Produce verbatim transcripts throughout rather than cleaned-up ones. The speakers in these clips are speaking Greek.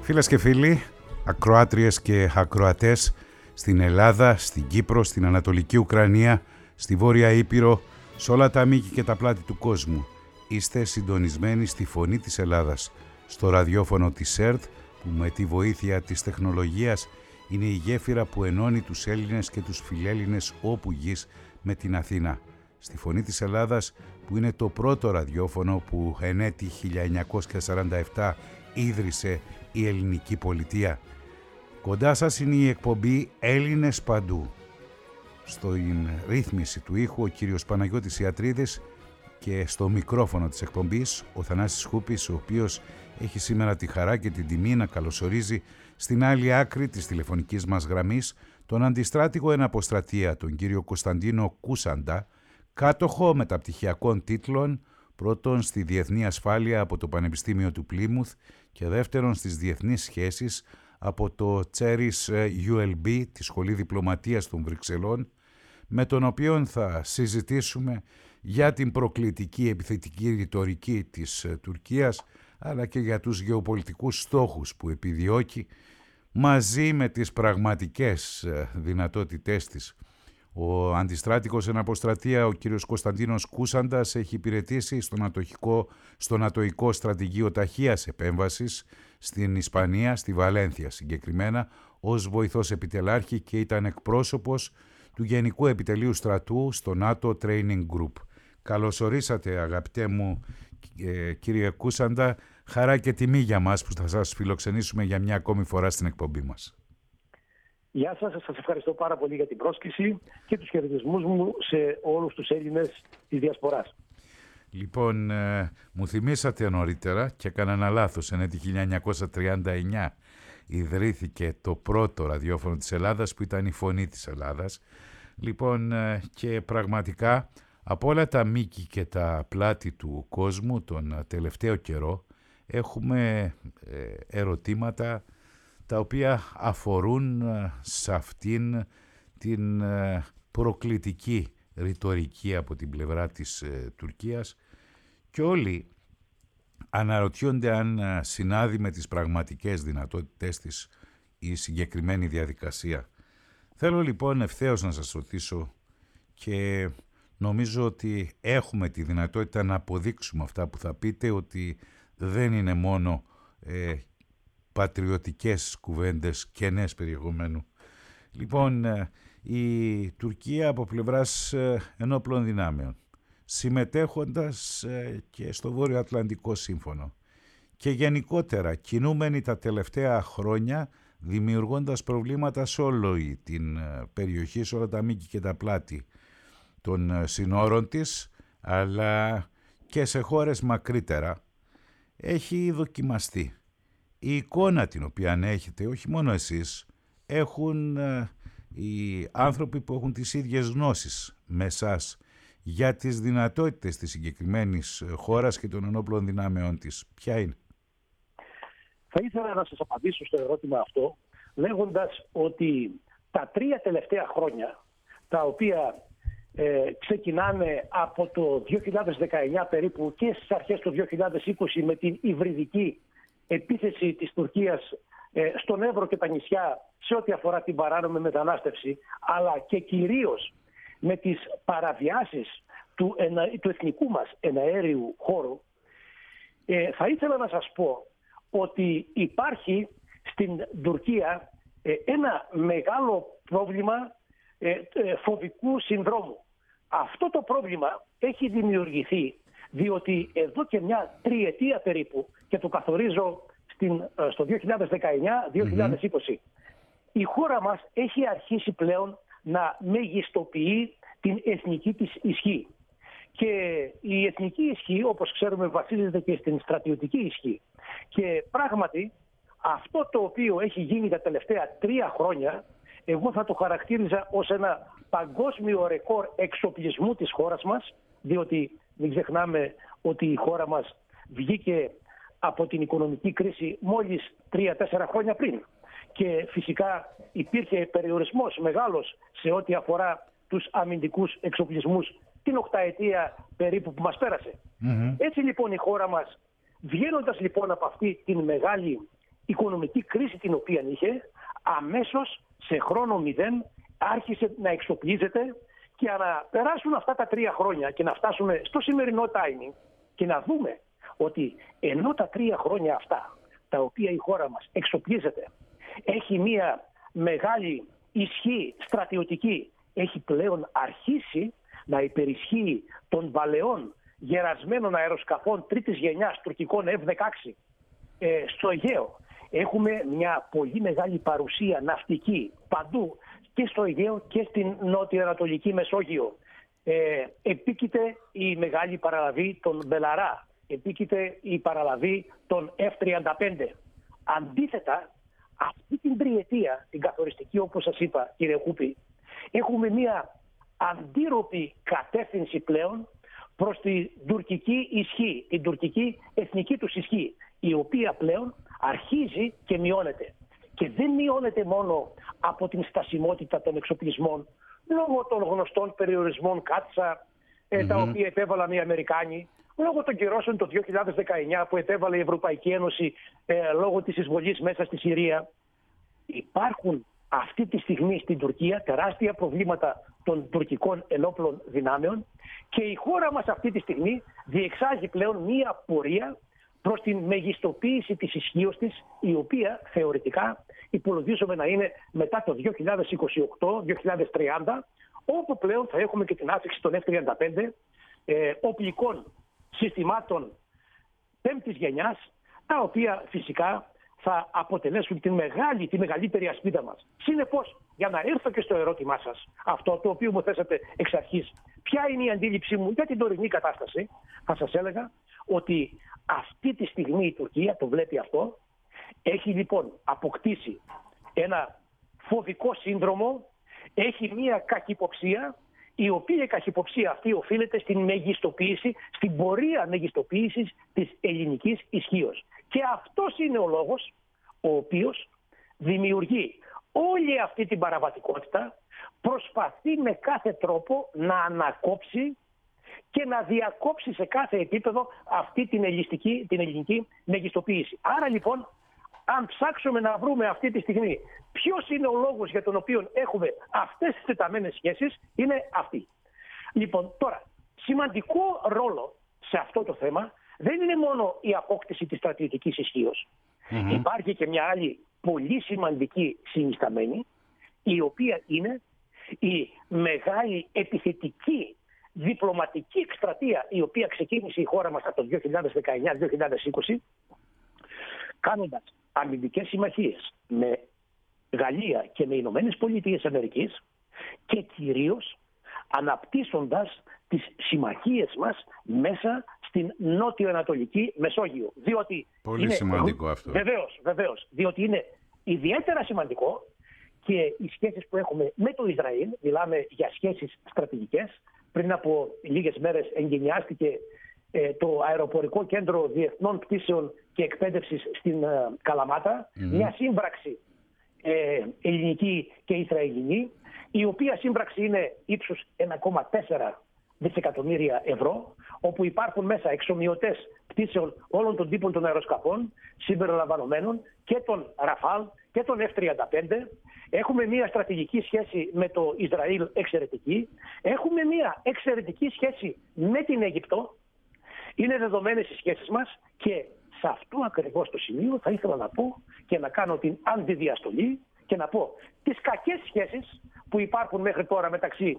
Φίλες και φίλοι, ακροάτριες και ακροατές στην Ελλάδα, στην Κύπρο, στην Ανατολική Ουκρανία, στη Βόρεια Ήπειρο, σε όλα τα μήκη και τα πλάτη του κόσμου, είστε συντονισμένοι στη Φωνή της Ελλάδας, στο ραδιόφωνο της ΕΡΤ, που με τη βοήθεια της τεχνολογίας είναι η γέφυρα που ενώνει τους Έλληνες και τους φιλέλληνες όπου γης με την Αθήνα. Στη Φωνή της Ελλάδας, που είναι το πρώτο ραδιόφωνο που εν έτη χίλια εννιακόσια σαράντα επτά ίδρυσε η ελληνική πολιτεία. Κοντά σας είναι η εκπομπή Έλληνες Παντού. Στην ρύθμιση του ήχου ο κύριος Παναγιώτης Ιατρίδης και στο μικρόφωνο της εκπομπής ο Θανάσης Χούπης, ο οποίος έχει σήμερα τη χαρά και την τιμή να καλωσορίζει στην άλλη άκρη της τηλεφωνικής μας γραμμής τον αντιστράτηγο εν αποστρατεία, τον κύριο Κωνσταντίνο Κούσαντα, κάτοχο μεταπτυχιακών τίτλων, πρώτον στη Διεθνή Ασφάλεια από το Πανεπιστήμιο του Πλίμουθ και δεύτερον στις Διεθνείς Σχέσεις από το Τσέρις γιου ελ μπι, τη Σχολή Διπλωματίας των Βρυξελών, με τον οποίο θα συζητήσουμε για την προκλητική επιθετική ρητορική της Τουρκίας, αλλά και για τους γεωπολιτικούς στόχους που επιδιώκει μαζί με τις πραγματικές δυνατότητές της. Ο αντιστράτηγος εν αποστρατεία, ο κύριος Κωνσταντίνος Κούσαντας, έχει υπηρετήσει στο νατοϊκό, στο νατοϊκό στρατηγείο ταχείας επέμβασης στην Ισπανία, στη Βαλένθια συγκεκριμένα, ως βοηθός επιτελάρχη και ήταν εκπρόσωπος του Γενικού Επιτελείου Στρατού στο NATO Training Group. Καλώς ορίσατε, αγαπητέ μου ε, κύριε Κούσαντα. Χαρά και τιμή για μας που θα σας φιλοξενήσουμε για μια ακόμη φορά στην εκπομπή μας. Γεια σας, σας ευχαριστώ πάρα πολύ για την πρόσκληση και τους χαιρετισμούς μου σε όλους τους Έλληνες της Διασποράς. Λοιπόν, ε, μου θυμήσατε νωρίτερα και έκανα ένα λάθος. Εν έτη χίλια εννιακόσια τριάντα εννιά ιδρύθηκε το πρώτο ραδιόφωνο της Ελλάδας που ήταν η Φωνή της Ελλάδας. Λοιπόν, ε, και πραγματικά από όλα τα μήκη και τα πλάτη του κόσμου τον τελευταίο καιρό έχουμε ε, ερωτήματα τα οποία αφορούν σε αυτήν την προκλητική ρητορική από την πλευρά της ε, Τουρκίας και όλοι αναρωτιόνται αν συνάδει με τις πραγματικές δυνατότητες της η συγκεκριμένη διαδικασία. Θέλω λοιπόν ευθέως να σας ρωτήσω και νομίζω ότι έχουμε τη δυνατότητα να αποδείξουμε αυτά που θα πείτε, ότι δεν είναι μόνο ε, πατριωτικές κουβέντες κενές περιεχομένου. Λοιπόν, η Τουρκία από πλευράς ενόπλων δυνάμεων, συμμετέχοντας και στο Βόρειο Ατλαντικό Σύμφωνο και γενικότερα κινούμενη τα τελευταία χρόνια, δημιουργώντας προβλήματα σε όλη την περιοχή, σε όλα τα μήκη και τα πλάτη των συνόρων της, αλλά και σε χώρες μακρύτερα, έχει δοκιμαστεί. Η εικόνα την οποία έχετε, όχι μόνο εσείς, έχουν ε, οι άνθρωποι που έχουν τις ίδιες γνώσεις με εσάς για τις δυνατότητες της συγκεκριμένης χώρας και των ενόπλων δυνάμεών της. Ποια είναι? Θα ήθελα να σας απαντήσω στο ερώτημα αυτό λέγοντας ότι τα τρία τελευταία χρόνια, τα οποία ε, ξεκινάνε από το δύο χιλιάδες δεκαεννιά περίπου και στις αρχές του δύο χιλιάδες είκοσι με την υβριδική επίθεση της Τουρκίας ε, στον Εύρο και τα νησιά σε ό,τι αφορά την παράνομη μετανάστευση, αλλά και κυρίως με τις παραβιάσεις του, ενα, του εθνικού μας εναέριου χώρου, ε, θα ήθελα να σας πω ότι υπάρχει στην Τουρκία ε, ένα μεγάλο πρόβλημα ε, ε, φοβικού συνδρόμου. Αυτό το πρόβλημα έχει δημιουργηθεί διότι εδώ και μια τριετία περίπου, και το καθορίζω στην, στο δύο χιλιάδες δεκαεννιά δύο χιλιάδες είκοσι, mm-hmm. η χώρα μας έχει αρχίσει πλέον να μεγιστοποιεί την εθνική της ισχύ. Και η εθνική ισχύ, όπως ξέρουμε, βασίζεται και στην στρατιωτική ισχύ. Και πράγματι αυτό το οποίο έχει γίνει τα τελευταία τρία χρόνια, εγώ θα το χαρακτήριζα ως ένα παγκόσμιο ρεκόρ εξοπλισμού της χώρας μας, διότι μην ξεχνάμε ότι η χώρα μας βγήκε από την οικονομική κρίση μόλις τρία-τέσσερα χρόνια πριν. Και φυσικά υπήρχε περιορισμός μεγάλος σε ό,τι αφορά τους αμυντικούς εξοπλισμούς την οκταετία περίπου που μας πέρασε. Mm-hmm. Έτσι λοιπόν η χώρα μας, βγαίνοντας λοιπόν από αυτή την μεγάλη οικονομική κρίση την οποία είχε, αμέσως σε χρόνο μηδέν άρχισε να εξοπλίζεται, και να περάσουν αυτά τα τρία χρόνια και να φτάσουμε στο σημερινό timing και να δούμε ότι ενώ τα τρία χρόνια αυτά τα οποία η χώρα μας εξοπλίζεται, έχει μια μεγάλη ισχύ στρατιωτική, έχει πλέον αρχίσει να υπερισχύει των παλαιών γερασμένων αεροσκαφών τρίτης γενιάς τουρκικών εφ δεκαέξι ε, στο Αιγαίο. Έχουμε μια πολύ μεγάλη παρουσία ναυτική παντού, και στο Αιγαίο και στην νότιο-ανατολική Μεσόγειο. Ε, επίκειται η μεγάλη παραλαβή των Μπελαρά, επίκειται η παραλαβή των εφ τριάντα πέντε. Αντίθετα, αυτή την τριετία, την καθοριστική όπως σας είπα κύριε Κούπη, έχουμε μια αντίρροπη κατεύθυνση πλέον προς την τουρκική ισχύ, την τουρκική εθνική τους ισχύ, η οποία πλέον αρχίζει και μειώνεται. Και δεν μειώνεται μόνο από την στασιμότητα των εξοπλισμών, λόγω των γνωστών περιορισμών Κάτσα, mm-hmm. τα οποία επέβαλαν οι Αμερικάνοι, λόγω των κυρώσεων το δύο χιλιάδες δεκαεννιά που επέβαλε η Ευρωπαϊκή Ένωση ε, λόγω της εισβολής μέσα στη Συρία. Υπάρχουν αυτή τη στιγμή στην Τουρκία τεράστια προβλήματα των τουρκικών ενόπλων δυνάμεων, και η χώρα μας αυτή τη στιγμή διεξάγει πλέον μία πορεία προς την μεγιστοποίηση της ισχύως της, η οποία θεωρητικά υπολογίζουμε να είναι μετά το δύο χιλιάδες είκοσι οκτώ δύο χιλιάδες τριάντα, όπου πλέον θα έχουμε και την άφηξη των εφ τριάντα πέντε, ε, οπλικών συστημάτων πέμπτης γενιάς, τα οποία φυσικά θα αποτελέσουν τη, μεγάλη, τη μεγαλύτερη ασπίδα μας. Συνεπώς, για να έρθω και στο ερώτημά σας, αυτό το οποίο μου θέσατε εξ αρχής, ποια είναι η αντίληψή μου για την τωρινή κατάσταση, θα σας έλεγα ότι αυτή τη στιγμή η Τουρκία το βλέπει αυτό, έχει λοιπόν αποκτήσει ένα φοβικό σύνδρομο, έχει μία καχυποψία, η οποία η καχυποψία αυτή οφείλεται στην μεγιστοποίηση, στην πορεία μεγιστοποίησης της ελληνικής ισχύως. Και αυτός είναι ο λόγος ο οποίος δημιουργεί όλη αυτή την παραβατικότητα, προσπαθεί με κάθε τρόπο να ανακόψει και να διακόψει σε κάθε επίπεδο αυτή την ελληνική, την ελληνική μεγιστοποίηση. Άρα λοιπόν, αν ψάξουμε να βρούμε αυτή τη στιγμή ποιος είναι ο λόγος για τον οποίο έχουμε αυτές τις τεταμένες σχέσεις, είναι αυτή. Λοιπόν, τώρα, σημαντικό ρόλο σε αυτό το θέμα δεν είναι μόνο η απόκτηση της στρατιωτικής ισχύως. Mm-hmm. Υπάρχει και μια άλλη πολύ σημαντική συνισταμένη, η οποία είναι η μεγάλη επιθετική διπλωματική εκστρατεία, η οποία ξεκίνησε η χώρα μας από το δύο χιλιάδες δεκαεννιά δύο χιλιάδες είκοσι, κάνοντας αμυντικές συμμαχίες με Γαλλία και με Ηνωμένες Πολιτείες Αμερικής, και κυρίως αναπτύσσοντας τις συμμαχίες μας μέσα στην νότιο-ανατολική Μεσόγειο. Διότι πολύ είναι, σημαντικό αυτό. Βεβαίως, βεβαίως. Διότι είναι ιδιαίτερα σημαντικό και οι σχέσεις που έχουμε με το Ισραήλ, μιλάμε για σχέσεις στρατηγικές. Πριν από λίγες μέρες εγκαινιάστηκε ε, το αεροπορικό κέντρο διεθνών πτήσεων και εκπαίδευσης στην ε, Καλαμάτα, mm-hmm. μια σύμπραξη ε, ελληνική και Ισραηλινή, η οποία σύμπραξη είναι ύψους ένα κόμμα τέσσερα δισεκατομμύρια ευρώ, όπου υπάρχουν μέσα εξομοιωτές πτήσεων όλων των τύπων των αεροσκαφών, συμπεριλαμβανομένων και των Ραφάλ και των εφ τριάντα πέντε. Έχουμε μια στρατηγική σχέση με το Ισραήλ εξαιρετική. Έχουμε μια εξαιρετική σχέση με την Αίγυπτο. Είναι δεδομένες οι σχέσεις μας, και σε αυτό ακριβώς το σημείο θα ήθελα να πω και να κάνω την αντιδιαστολή και να πω τις κακές σχέσεις που υπάρχουν μέχρι τώρα μεταξύ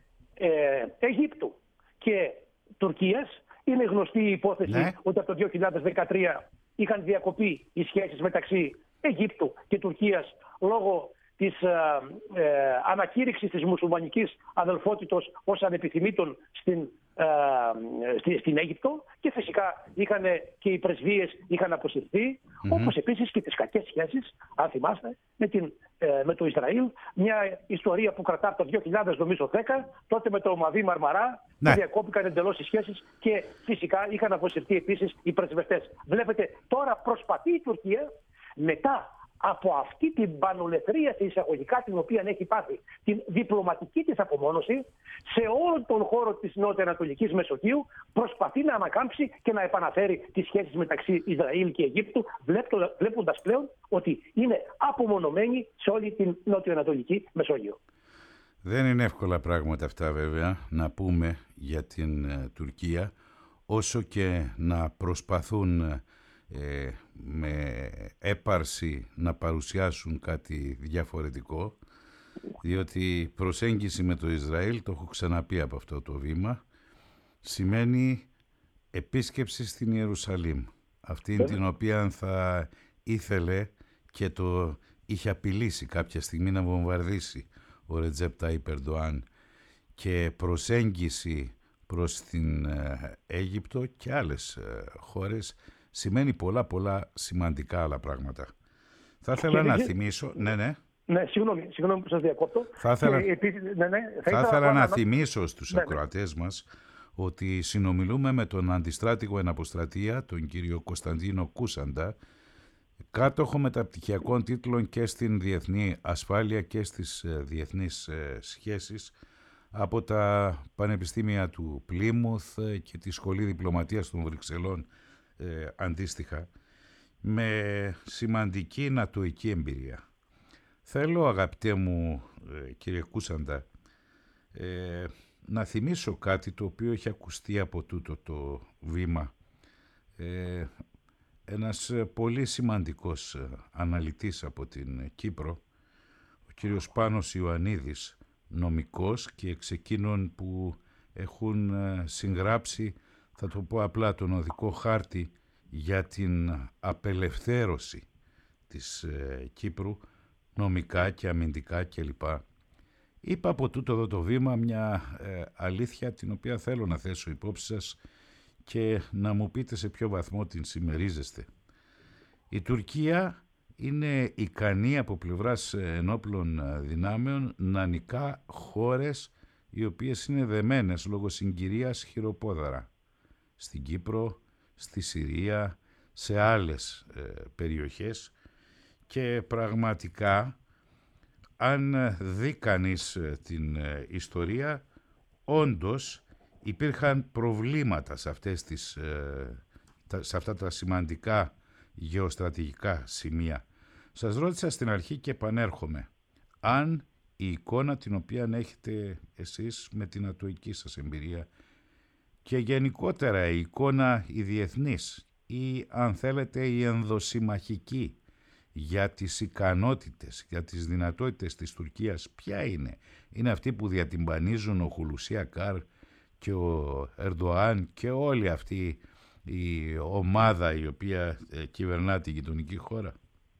ε, Αιγύπτου και Τουρκίας. Είναι γνωστή η υπόθεση, ναι, ότι από το δύο χιλιάδες δεκατρία είχαν διακοπεί οι σχέσεις μεταξύ Αιγύπτου και Τουρκίας λόγω της ε, ε, ανακήρυξης της μουσουλμανικής αδελφότητος ως ανεπιθυμήτων στην, ε, στη, στην Αίγυπτο, και φυσικά είχαν και οι πρεσβείες είχαν αποσυρθεί, mm-hmm. όπως επίσης και τις κακές σχέσεις, αν θυμάστε, με, την, ε, με το Ισραήλ, μια ιστορία που κρατά από το δύο χιλιάδες δέκα, τότε με το Μαδί Μαρμαρά, ναι, που διακόπηκαν εντελώς οι σχέσεις και φυσικά είχαν αποσυρθεί επίσης οι πρεσβευτές. Βλέπετε, τώρα προσπαθεί η Τουρκία μετά από αυτή την πανολεθρία σε εισαγωγικά την οποία έχει πάθει, την διπλωματική της απομόνωση, σε όλο τον χώρο της νοτιοανατολικής Μεσογείου προσπαθεί να ανακάμψει και να επαναφέρει τις σχέσεις μεταξύ Ισραήλ και Αιγύπτου, βλέποντας πλέον ότι είναι απομονωμένη σε όλη την νοτιοανατολική Μεσόγειο. Δεν είναι εύκολα πράγματα αυτά βέβαια να πούμε για την ε, Τουρκία, όσο και να προσπαθούν ε, με έπαρση να παρουσιάσουν κάτι διαφορετικό, διότι προσέγγιση με το Ισραήλ, το έχω ξαναπεί από αυτό το βήμα, σημαίνει επίσκεψη στην Ιερουσαλήμ, αυτήν την οποία θα ήθελε και το είχε απειλήσει κάποια στιγμή να βομβαρδίσει ο Ρετζέπ Τάιπ Ερντοάν, και προσέγγιση προς την Αίγυπτο και άλλες χώρες σημαίνει πολλά πολλά σημαντικά άλλα πράγματα. Θα ήθελα να θυμίσω... Ναι, ναι. Ναι, συγγνώμη, συγγνώμη που σας διακόπτω. Θα ήθελα, ε, επίσης, ναι, ναι, θα θα ήθελα να, να θυμίσω στους ναι, ακροατές μας ότι συνομιλούμε με τον αντιστράτηγο εν αποστρατεία, τον κύριο Κωνσταντίνο Κούσαντα, κάτοχο μεταπτυχιακών τίτλων και στην διεθνή ασφάλεια και στις διεθνείς σχέσεις από τα πανεπιστήμια του Πλίμουθ και τη Σχολή Διπλωματίας των Βρυξελών ε, αντίστοιχα, με σημαντική νατοική εμπειρία. Θέλω, αγαπητέ μου ε, κύριε Κούσαντα, ε, να θυμίσω κάτι το οποίο έχει ακουστεί από τούτο το βήμα. Ε, ένας πολύ σημαντικός αναλυτής από την Κύπρο, ο κύριος Πάνος Ιωαννίδης, νομικός και εξ εκείνων που έχουν συγγράψει, θα το πω απλά, τον οδικό χάρτη για την απελευθέρωση της Κύπρου, νομικά και αμυντικά κλπ. Είπα από τούτο εδώ το βήμα μια ε, αλήθεια την οποία θέλω να θέσω υπόψη σας και να μου πείτε σε ποιο βαθμό την συμμερίζεστε. Η Τουρκία είναι ικανή από πλευράς ενόπλων δυνάμεων να νικά χώρες οι οποίες είναι δεμένες λόγω συγκυρίας χειροπόδαρα. Στην Κύπρο, στη Συρία, σε άλλες ε, περιοχές, και πραγματικά αν δει κανείς την ε, ιστορία, όντως υπήρχαν προβλήματα σε, αυτές τις, ε, τα, σε αυτά τα σημαντικά γεωστρατηγικά σημεία. Σας ρώτησα στην αρχή και επανέρχομαι, αν η εικόνα την οποία έχετε εσείς με την ατοική σας εμπειρία και γενικότερα η εικόνα η διεθνής ή αν θέλετε η ενδοσυμμαχική για τις ικανότητες, για τις δυνατότητες της Τουρκίας, ποια είναι? Είναι αυτή που διατυμπανίζουν ο Χουλουσί Ακάρ και ο Ερντοάν και όλη αυτή η ομάδα η οποία ε, κυβερνά την γειτονική χώρα?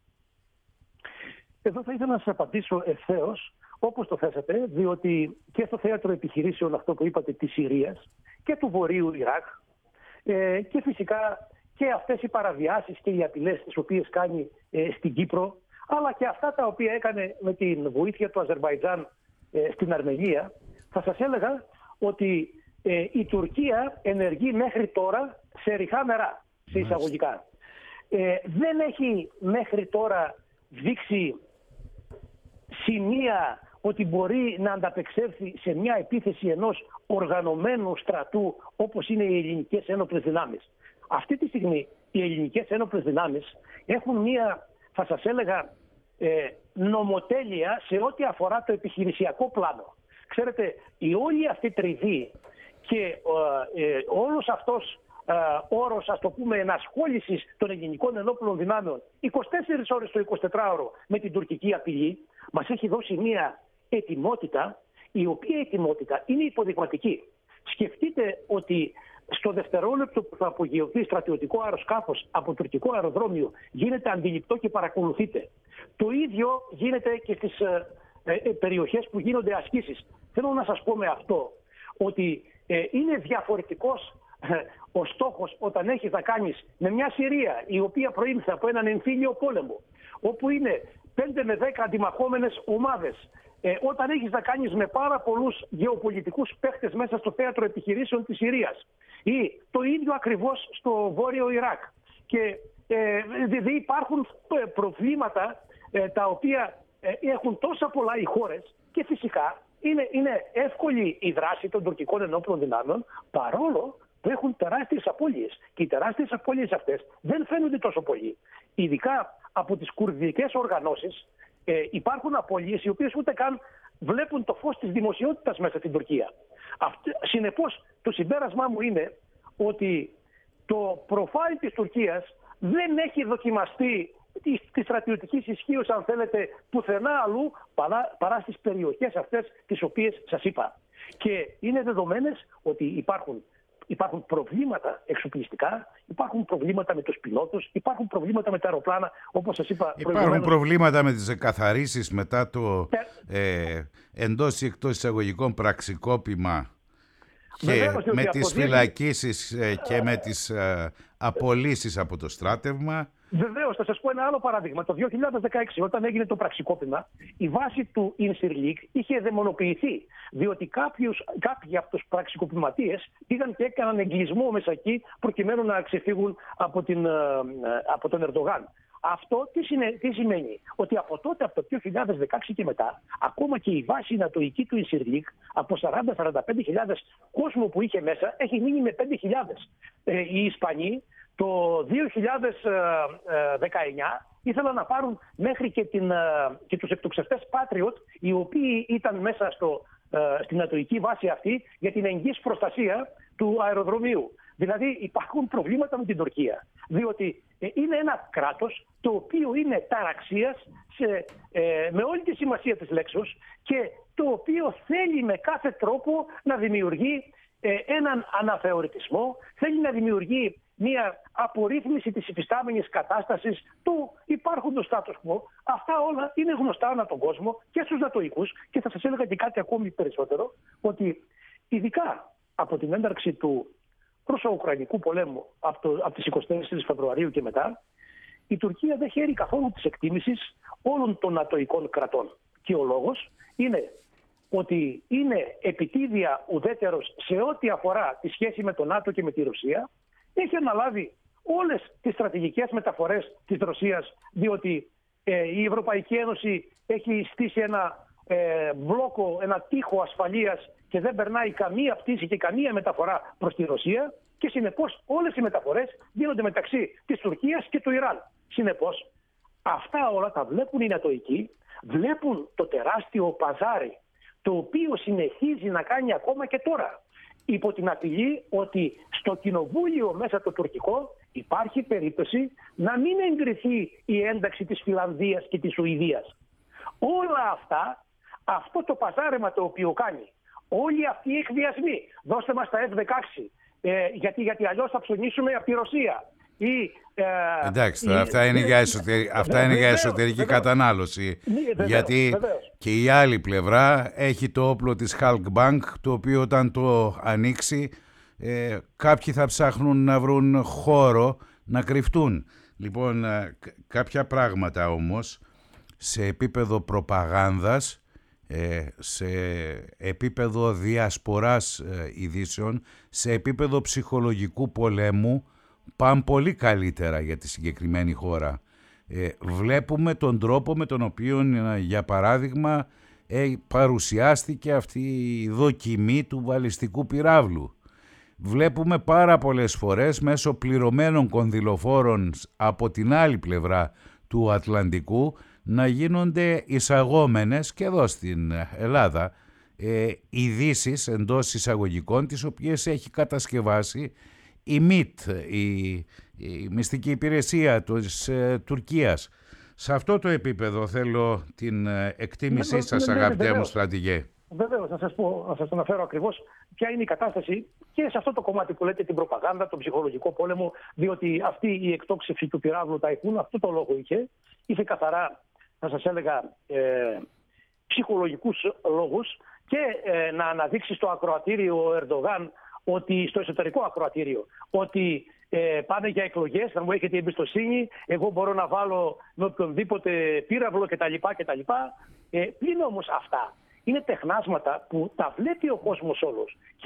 Εδώ θα ήθελα να σας απαντήσω ευθέως όπως το θέσατε, διότι και στο θέατρο επιχειρήσεων αυτό που είπατε της Συρίας και του Βορείου Ιράκ ε, και φυσικά και αυτές οι παραβιάσεις και οι απειλές τις οποίες κάνει ε, στην Κύπρο, αλλά και αυτά τα οποία έκανε με την βοήθεια του Αζερμπαϊτζάν ε, στην Αρμενία, θα σας έλεγα ότι ε, η Τουρκία ενεργεί μέχρι τώρα σε ρηχά νερά, σε εισαγωγικά. Ε, δεν έχει μέχρι τώρα δείξει σημεία ότι μπορεί να ανταπεξέλθει σε μια επίθεση ενός οργανωμένου στρατού όπως είναι οι ελληνικές ένοπλες δυνάμεις. Αυτή τη στιγμή οι ελληνικές ένοπλες δυνάμεις έχουν μια, θα σας έλεγα, ε, νομοτέλεια σε ό,τι αφορά το επιχειρησιακό πλάνο. Ξέρετε, η όλη αυτή τριβή και ε, ε, όλος αυτός ε, όρος, ας το πούμε, ενασχόλησης των ελληνικών ενόπλων δυνάμεων είκοσι τέσσερις ώρες το εικοσιτετράωρο με την τουρκική απειλή μας έχει δώσει μια ετοιμότητα, η οποία ετοιμότητα είναι υποδειγματική. Σκεφτείτε ότι στο δευτερόλεπτο που θα απογειωθεί στρατιωτικό αεροσκάφος από τουρκικό αεροδρόμιο γίνεται αντιληπτό και παρακολουθείτε. Το ίδιο γίνεται και στις ε, ε, περιοχές που γίνονται ασκήσεις. Θέλω να σας πω με αυτό ότι ε, είναι διαφορετικός ε, ο στόχος όταν έχεις να κάνεις με μια Συρία η οποία προήλθε από έναν εμφύλιο πόλεμο, όπου είναι πέντε με δέκα αντιμαχόμενες ομάδες, ε, όταν έχεις να κάνεις με πάρα πολλούς γεωπολιτικούς παίχτες μέσα στο θέατρο επιχειρήσεων της Συρίας, ή το ίδιο ακριβώς στο βόρειο Ιράκ, και Ε, δηλαδή υπάρχουν προβλήματα ε, τα οποία ε, έχουν τόσα πολλά οι χώρες και φυσικά είναι, είναι εύκολη η δράση των τουρκικών ενόπλων δυνάμεων, παρόλο που έχουν τεράστιες απώλειες. Και οι τεράστιες απώλειες αυτές δεν φαίνονται τόσο πολύ. Ειδικά από τις κουρδικές οργανώσεις ε, υπάρχουν απώλειες οι οποίες ούτε καν βλέπουν το φως της δημοσιότητας μέσα στην Τουρκία. Αυτή, συνεπώς, το συμπέρασμά μου είναι ότι το προφάιλ της Τουρκίας δεν έχει δοκιμαστεί τη στρατιωτική ισχύω, αν θέλετε, πουθενά αλλού παρά, παρά στις περιοχές αυτές τις οποίες σας είπα. Και είναι δεδομένες ότι υπάρχουν, υπάρχουν προβλήματα εξοπλιστικά, υπάρχουν προβλήματα με τους πιλότους, υπάρχουν προβλήματα με τα αεροπλάνα, όπως σας είπα. Υπάρχουν προβλήματα με τις εκαθαρίσεις μετά το ε, εντός ή εκτός εισαγωγικών πραξικόπημα. Και βεβαίως, με τις αποδείχνει... φυλακίσεις ε, και με τις ε, απολύσεις από το στράτευμα. Βεβαίως, θα σας πω ένα άλλο παράδειγμα. Το δύο χιλιάδες δεκαέξι, όταν έγινε το πραξικόπημα, η βάση του Incirlik είχε δαιμονοποιηθεί. Διότι κάποιους, κάποιοι από τους πραξικοπηματίες πήγαν και έκαναν εγκλισμό μέσα εκεί, προκειμένου να ξεφύγουν από, την, από τον Ερντογάν. Αυτό τι, συνε... τι σημαίνει? Ότι από τότε, από το δύο χιλιάδες δεκαέξι και μετά, ακόμα και η βάση νατοϊκή του Incirlik, από σαράντα με σαράντα πέντε χιλιάδες κόσμο που είχε μέσα, έχει μείνει με πέντε χιλιάδες. Ε, οι Ισπανοί το δύο χιλιάδες δεκαεννιά ήθελαν να πάρουν μέχρι και, την, και τους εκτοξευτές Patriot, οι οποίοι ήταν μέσα στο, στην νατοϊκή βάση αυτή για την εγγύης προστασία του αεροδρομίου. Δηλαδή υπάρχουν προβλήματα με την Τουρκία, διότι είναι ένα κράτος το οποίο είναι ταραξίας σε, ε, με όλη τη σημασία της λέξης και το οποίο θέλει με κάθε τρόπο να δημιουργεί ε, έναν αναθεωρητισμό, θέλει να δημιουργεί μια απορρίθμιση της υφιστάμενης κατάστασης του υπάρχοντος status quo. Αυτά όλα είναι γνωστά ανά τον κόσμο και στους νατοϊκούς, και θα σας έλεγα και κάτι ακόμη περισσότερο, ότι ειδικά από την ένταξη του Ρωσο-Ουκρανικού πολέμου από, το, από τις εικοστή τέσσερις Φεβρουαρίου και μετά, η Τουρκία δεν χαίρει καθόλου της εκτίμησης όλων των νατοϊκών κρατών. Και ο λόγος είναι ότι είναι επιτίδια ουδέτερος σε ό,τι αφορά τη σχέση με τον ΝΑΤΟ και με τη Ρωσία. Έχει αναλάβει όλες τις στρατηγικές μεταφορές της Ρωσίας, διότι ε, η Ευρωπαϊκή Ένωση έχει στήσει ένα ε, μπλόκο, ένα τοίχο ασφαλείας και δεν περνάει καμία πτήση και καμία μεταφορά προς τη Ρωσία, και συνεπώς όλες οι μεταφορές γίνονται μεταξύ της Τουρκίας και του Ιράν. Συνεπώς αυτά όλα τα βλέπουν οι νατοικοί, βλέπουν το τεράστιο παζάρι το οποίο συνεχίζει να κάνει ακόμα και τώρα, υπό την απειλή ότι στο κοινοβούλιο μέσα το τουρκικό υπάρχει περίπτωση να μην εγκριθεί η ένταξη της Φινλανδίας και της Σουηδίας. Όλα αυτά, αυτό το παζάρεμα το οποίο κάνει, όλοι αυτοί οι εκβιασμοί, δώστε μας τα εφ δεκαέξι, ε, γιατί, γιατί αλλιώς θα ψωνίσουμε από τη Ρωσία. Ή, ε, Εντάξει, τώρα, η, αυτά είναι, για, εσωτερική, αυτά είναι βεβαίως, για εσωτερική βεβαίως, κατανάλωση. Βεβαίως, γιατί βεβαίως. Και η άλλη πλευρά έχει το όπλο της Halkbank, το οποίο όταν το ανοίξει ε, κάποιοι θα ψάχνουν να βρουν χώρο να κρυφτούν. Λοιπόν, ε, κάποια πράγματα όμως σε επίπεδο προπαγάνδας, ε, σε επίπεδο διασποράς ε, ειδήσεων, σε επίπεδο ψυχολογικού πολέμου, πάνε πολύ καλύτερα για τη συγκεκριμένη χώρα. Ε, βλέπουμε τον τρόπο με τον οποίο, ε, για παράδειγμα, ε, παρουσιάστηκε αυτή η δοκιμή του βαλιστικού πυράβλου. Βλέπουμε πάρα πολλές φορές μέσω πληρωμένων κονδυλοφόρων από την άλλη πλευρά του Ατλαντικού να γίνονται εισαγόμενες και εδώ στην Ελλάδα ε, ειδήσεις εντός εισαγωγικών, τις οποίες έχει κατασκευάσει η ΜΙΤ, η, η μυστική υπηρεσία της ε, Τουρκίας. Σε αυτό το επίπεδο θέλω την ε, εκτίμησή ναι, σας, ναι, ναι, αγαπητέ ναι, μου στρατηγέ. Βεβαίως, να σας πω, να σας αναφέρω ακριβώς ποια είναι η κατάσταση και σε αυτό το κομμάτι που λέτε την προπαγάνδα, τον ψυχολογικό πόλεμο, διότι αυτή η εκτόξευση του πυράβλου Ταϊφούν, αυτό το λόγο είχε. Είχε καθαρά, θα σας έλεγα, ε, ψυχολογικούς λόγους και ε, να αναδείξει στο ακροατήριο ο Ερντογάν, ότι στο εσωτερικό ακροατήριο, ότι ε, πάνε για εκλογές, θα μου έχετε εμπιστοσύνη, εγώ μπορώ να βάλω με οποιονδήποτε πύραυλο κτλ. κτλ. Ε, πλην όμως αυτά είναι τεχνάσματα που τα βλέπει ο κόσμος όλος. Και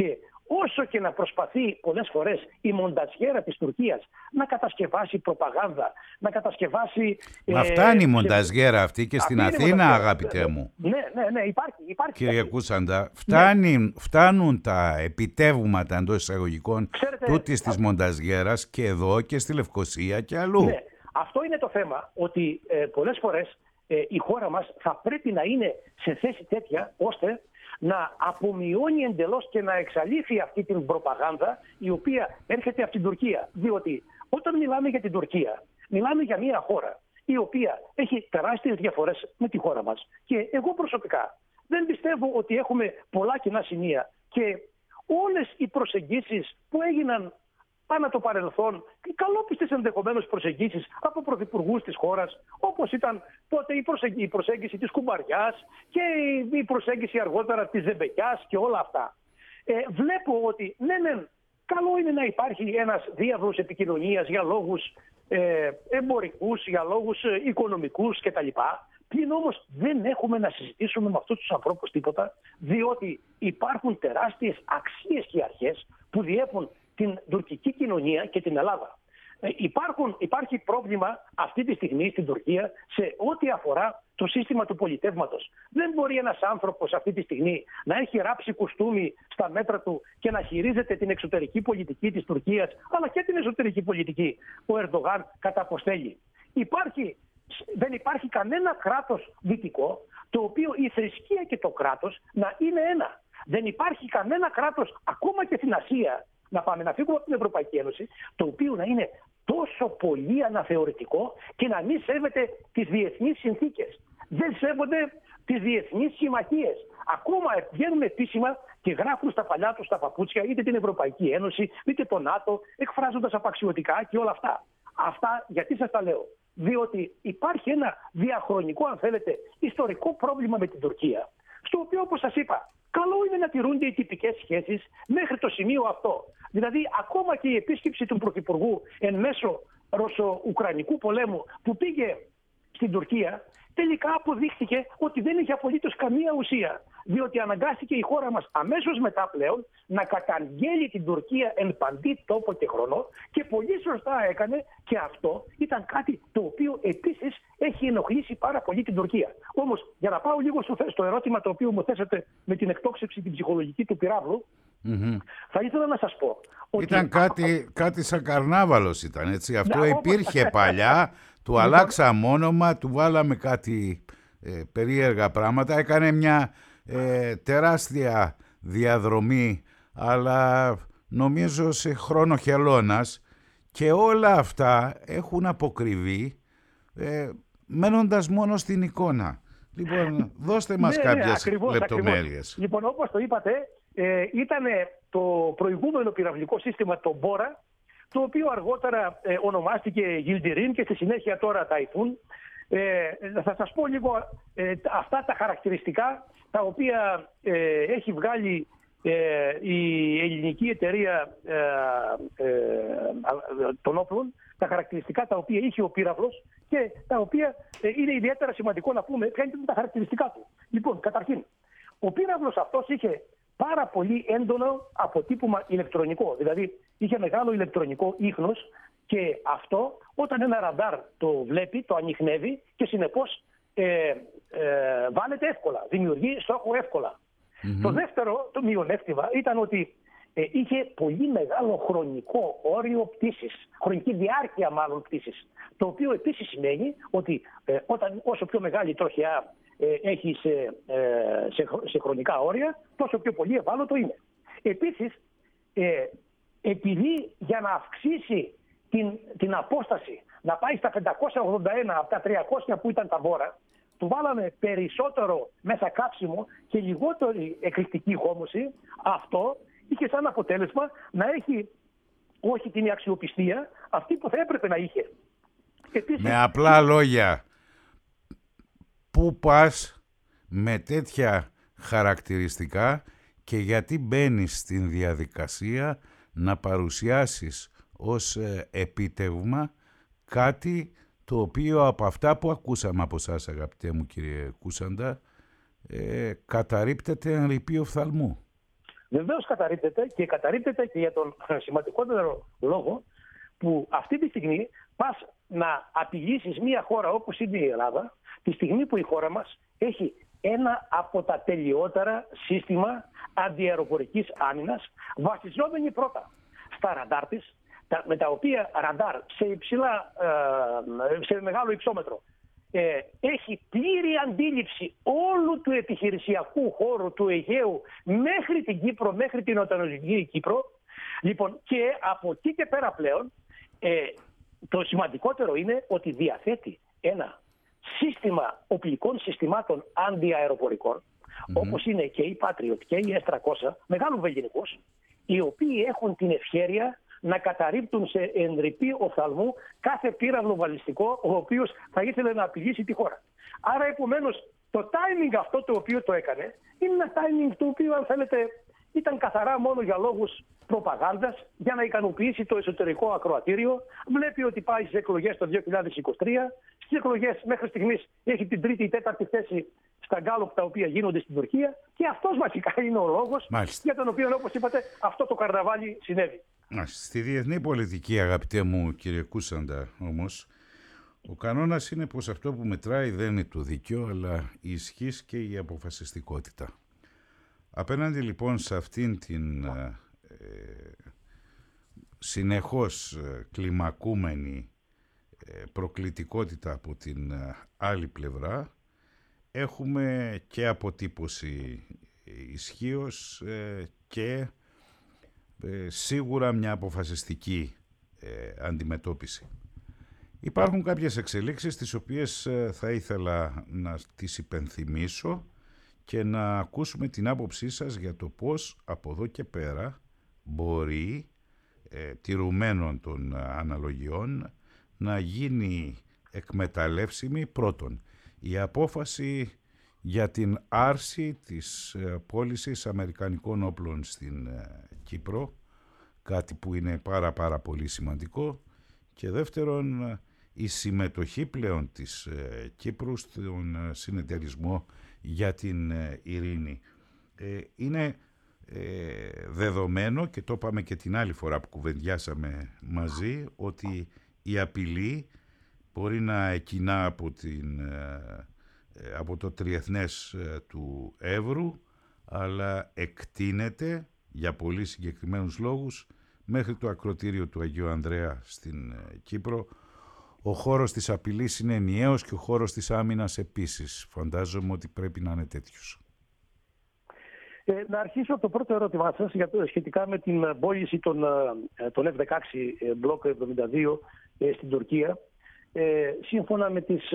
όσο και να προσπαθεί πολλές φορές η μονταζιέρα της Τουρκίας να κατασκευάσει προπαγάνδα, να κατασκευάσει... Μα ε, φτάνει η μονταζιέρα αυτή και στην Αθήνα, αγαπητέ μου. Ναι, ναι, ναι, υπάρχει. υπάρχει Κύριε Κούσαντα, φτάνει, ναι. φτάνουν τα επιτεύγματα εντός εισαγωγικών τούτης της μονταζιέρας και εδώ και στη Λευκοσία και αλλού. Ναι, αυτό είναι το θέμα, ότι ε, πολλές φορές ε, η χώρα μας θα πρέπει να είναι σε θέση τέτοια ώστε να απομειώνει εντελώς και να εξαλείφει αυτή την προπαγάνδα η οποία έρχεται από την Τουρκία. Διότι όταν μιλάμε για την Τουρκία, μιλάμε για μια χώρα η οποία έχει τεράστιες διαφορές με τη χώρα μας. Και εγώ προσωπικά δεν πιστεύω ότι έχουμε πολλά κοινά σημεία και όλες οι προσεγγίσεις που έγιναν πάνω το παρελθόν, οι καλόπιστες ενδεχομένως προσεγγίσεις από πρωθυπουργούς της χώρας, όπως ήταν τότε η προσέγγιση, η προσέγγιση της Κουμπαριάς και η προσέγγιση αργότερα της Ζεμπεκιάς και όλα αυτά. Ε, βλέπω ότι ναι, ναι, καλό είναι να υπάρχει ένας διάβλος επικοινωνίας για λόγους ε, εμπορικούς, για λόγους ε, οικονομικούς κτλ. Πλην όμως δεν έχουμε να συζητήσουμε με αυτούς τους ανθρώπους τίποτα, διότι υπάρχουν τεράστιες αξίες και αρχές που διέπουν την τουρκική κοινωνία και την Ελλάδα. Ε, υπάρχουν, υπάρχει πρόβλημα αυτή τη στιγμή στην Τουρκία σε ό,τι αφορά το σύστημα του πολιτεύματος. Δεν μπορεί ένας άνθρωπος αυτή τη στιγμή να έχει ράψει κουστούμι στα μέτρα του και να χειρίζεται την εξωτερική πολιτική της Τουρκίας, αλλά και την εσωτερική πολιτική ο Ερντογάν κατά αποστέλει. Υπάρχει, δεν υπάρχει κανένα κράτος δυτικό το οποίο η θρησκεία και το κράτος να είναι ένα. Δεν υπάρχει κανένα κράτος, ακόμα και στην Ασία, να πάμε να φύγουμε από την Ευρωπαϊκή Ένωση, το οποίο να είναι τόσο πολύ αναθεωρητικό και να μην σέβεται τις διεθνείς συνθήκες. Δεν σέβονται τις διεθνείς συμμαχίες. Ακόμα βγαίνουν επίσημα και γράφουν στα παλιά τους τα παπούτσια είτε την Ευρωπαϊκή Ένωση είτε το ΝΑΤΟ, εκφράζοντας απαξιωτικά και όλα αυτά. Αυτά γιατί σας τα λέω? Διότι υπάρχει ένα διαχρονικό, αν θέλετε, ιστορικό πρόβλημα με την Τουρκία, στο οποίο, όπως σας είπα, καλό είναι να τηρούνται οι τυπικές σχέσεις μέχρι το σημείο αυτό. Δηλαδή, ακόμα και η επίσκεψη του Πρωθυπουργού εν μέσω Ρωσο-Ουκρανικού πολέμου που πήγε στην Τουρκία, τελικά αποδείχθηκε ότι δεν είχε απολύτως καμία ουσία. Διότι αναγκάστηκε η χώρα μας αμέσως μετά πλέον να καταγγέλει την Τουρκία εν παντή τόπο και χρόνο και πολύ σωστά έκανε, και αυτό ήταν κάτι το οποίο επίσης έχει ενοχλήσει πάρα πολύ την Τουρκία. Όμως, για να πάω λίγο στο ερώτημα το οποίο μου θέσατε με την εκτόξευση την ψυχολογική του πυράβλου, mm-hmm. θα ήθελα να σας πω ότι... Ήταν κάτι, κάτι σαν καρνάβαλος ήταν, έτσι. Αυτό να, υπήρχε όπως... παλιά, του αλλάξαμε όνομα, του βάλαμε κάτι ε, περίεργα πράγματα, έκανε μια... Ε, τεράστια διαδρομή, αλλά νομίζω σε χρόνο χελώνας, και όλα αυτά έχουν αποκριβεί ε, μένοντας μόνο στην εικόνα. Λοιπόν, δώστε μας ναι, κάποιες ναι, ακριβώς, λεπτομέρειες. Ακριβώς. Λοιπόν, όπως το είπατε, ε, ήταν το προηγούμενο πυραυλικό σύστημα, το Μπόρα, το οποίο αργότερα ε, ονομάστηκε Γιλντιρίν και στη συνέχεια τώρα Ταϊφούν. Ε, θα σας πω λίγο ε, αυτά τα χαρακτηριστικά τα οποία ε, έχει βγάλει ε, η ελληνική εταιρεία ε, ε, των όπλων, τα χαρακτηριστικά τα οποία είχε ο πύραυλος και τα οποία ε, είναι ιδιαίτερα σημαντικό να πούμε ποια είναι τα χαρακτηριστικά του. Λοιπόν, καταρχήν, ο πύραυλος αυτός είχε πάρα πολύ έντονο αποτύπωμα ηλεκτρονικό, δηλαδή είχε μεγάλο ηλεκτρονικό ίχνος, και αυτό όταν ένα ραντάρ το βλέπει, το ανιχνεύει και συνεπώς ε, ε, βάλεται εύκολα, δημιουργεί στόχο εύκολα. Mm-hmm. Το δεύτερο, το μειονέκτημα, ήταν ότι ε, είχε πολύ μεγάλο χρονικό όριο πτήσης, χρονική διάρκεια μάλλον πτήσης, το οποίο επίσης σημαίνει ότι ε, όταν, όσο πιο μεγάλη τροχιά ε, έχει σε, ε, σε, σε χρονικά όρια, τόσο πιο πολύ ευάλωτο είναι. Επίσης, ε, επειδή για να αυξήσει Την, την απόσταση να πάει στα πεντακόσια ογδόντα ένα από τα τριακόσια που ήταν τα Μπόρα, του βάλαμε περισσότερο μέσα κάψιμο και λιγότερη εκρηκτική χώμωση. Αυτό είχε σαν αποτέλεσμα να έχει όχι την αξιοπιστία αυτή που θα έπρεπε να είχε. Επίσης, με απλά λόγια, πού πας με τέτοια χαρακτηριστικά και γιατί μπαίνεις στην διαδικασία να παρουσιάσεις ως ε, επίτευγμα κάτι το οποίο από αυτά που ακούσαμε από εσάς, αγαπητέ μου κύριε Κούσαντα, ε, καταρρίπτεται εν ρηπείο φθαλμού. Βεβαίως καταρρίπτεται, και καταρρίπτεται και για τον σημαντικότερο λόγο που αυτή τη στιγμή πας να απειλήσεις μια χώρα όπως είναι η Ελλάδα, τη στιγμή που η χώρα μας έχει ένα από τα τελειότερα σύστημα αντιαεροπορικής άμυνας, βασιζόμενη πρώτα στα ραντάρ της, με τα οποία ραντάρ σε, υψηλά, σε μεγάλο υψόμετρο ε, έχει πλήρη αντίληψη όλου του επιχειρησιακού χώρου του Αιγαίου μέχρι την Κύπρο, μέχρι την Νοτιοανατολική Κύπρο. Λοιπόν, και από εκεί και πέρα πλέον ε, το σημαντικότερο είναι ότι διαθέτει ένα σύστημα οπλικών συστημάτων αντιαεροπορικών, mm-hmm. όπως είναι και η Patriot και η ες τριακόσια, μεγάλου βελγενικούς, οι οποίοι έχουν την ευχέρεια να καταρρίπτουν σε εντρυπή οφθαλμού κάθε πύραυλο βαλιστικό ο οποίος θα ήθελε να απειλήσει τη χώρα. Άρα επομένως το timing αυτό το οποίο το έκανε είναι ένα timing το οποίο, αν θέλετε, ήταν καθαρά μόνο για λόγους προπαγάνδας, για να ικανοποιήσει το εσωτερικό ακροατήριο. Βλέπει ότι πάει στις εκλογές το δύο χιλιάδες είκοσι τρία. Στις εκλογές μέχρι στιγμής έχει την τρίτη ή τέταρτη θέση στα γκάλοπ τα οποία γίνονται στην Τουρκία, και αυτός βασικά είναι ο λόγος Μάλιστα. για τον οποίο, όπως είπατε, αυτό το καρναβάλι συνέβη. Στη διεθνή πολιτική, αγαπητέ μου κύριε Κούσαντα, όμως, ο κανόνας είναι πως αυτό που μετράει δεν είναι το δίκαιο, αλλά η ισχύς και η αποφασιστικότητα. Απέναντι λοιπόν σε αυτήν την ε, συνεχώς ε, κλιμακούμενη ε, προκλητικότητα από την ε, άλλη πλευρά, έχουμε και αποτύπωση ισχύως ε, και ε, σίγουρα μια αποφασιστική ε, αντιμετώπιση. Υπάρχουν κάποιες εξελίξεις τις οποίες ε, θα ήθελα να τις υπενθυμίσω και να ακούσουμε την άποψή σας για το πώς από εδώ και πέρα μπορεί, ε, τηρουμένων των αναλογιών, να γίνει εκμεταλλεύσιμη πρώτον η απόφαση για την άρση της ε, πώλησης αμερικανικών όπλων στην ε, Κύπρο, κάτι που είναι πάρα πάρα πολύ σημαντικό, και δεύτερον η συμμετοχή πλέον της ε, Κύπρου στον ε, συνεταιρισμό για την ε, ειρήνη. Ε, είναι ε, δεδομένο, και το είπαμε και την άλλη φορά που κουβεντιάσαμε μαζί, ότι η απειλή μπορεί να εκκινά από, την, ε, από το τριεθνές ε, του Εύρου, αλλά εκτείνεται για πολύ συγκεκριμένους λόγους μέχρι το ακροτήριο του Αγίου Ανδρέα στην ε, Κύπρο. Ο χώρος της απειλής είναι ενιαίος και ο χώρος της άμυνας επίσης. Φαντάζομαι ότι πρέπει να είναι τέτοιος. Ε, να αρχίσω από το πρώτο ερώτημά σας για το, σχετικά με την πώληση των, των εφ δεκαέξι Block εβδομήντα δύο ε, στην Τουρκία. Ε, σύμφωνα με, τις,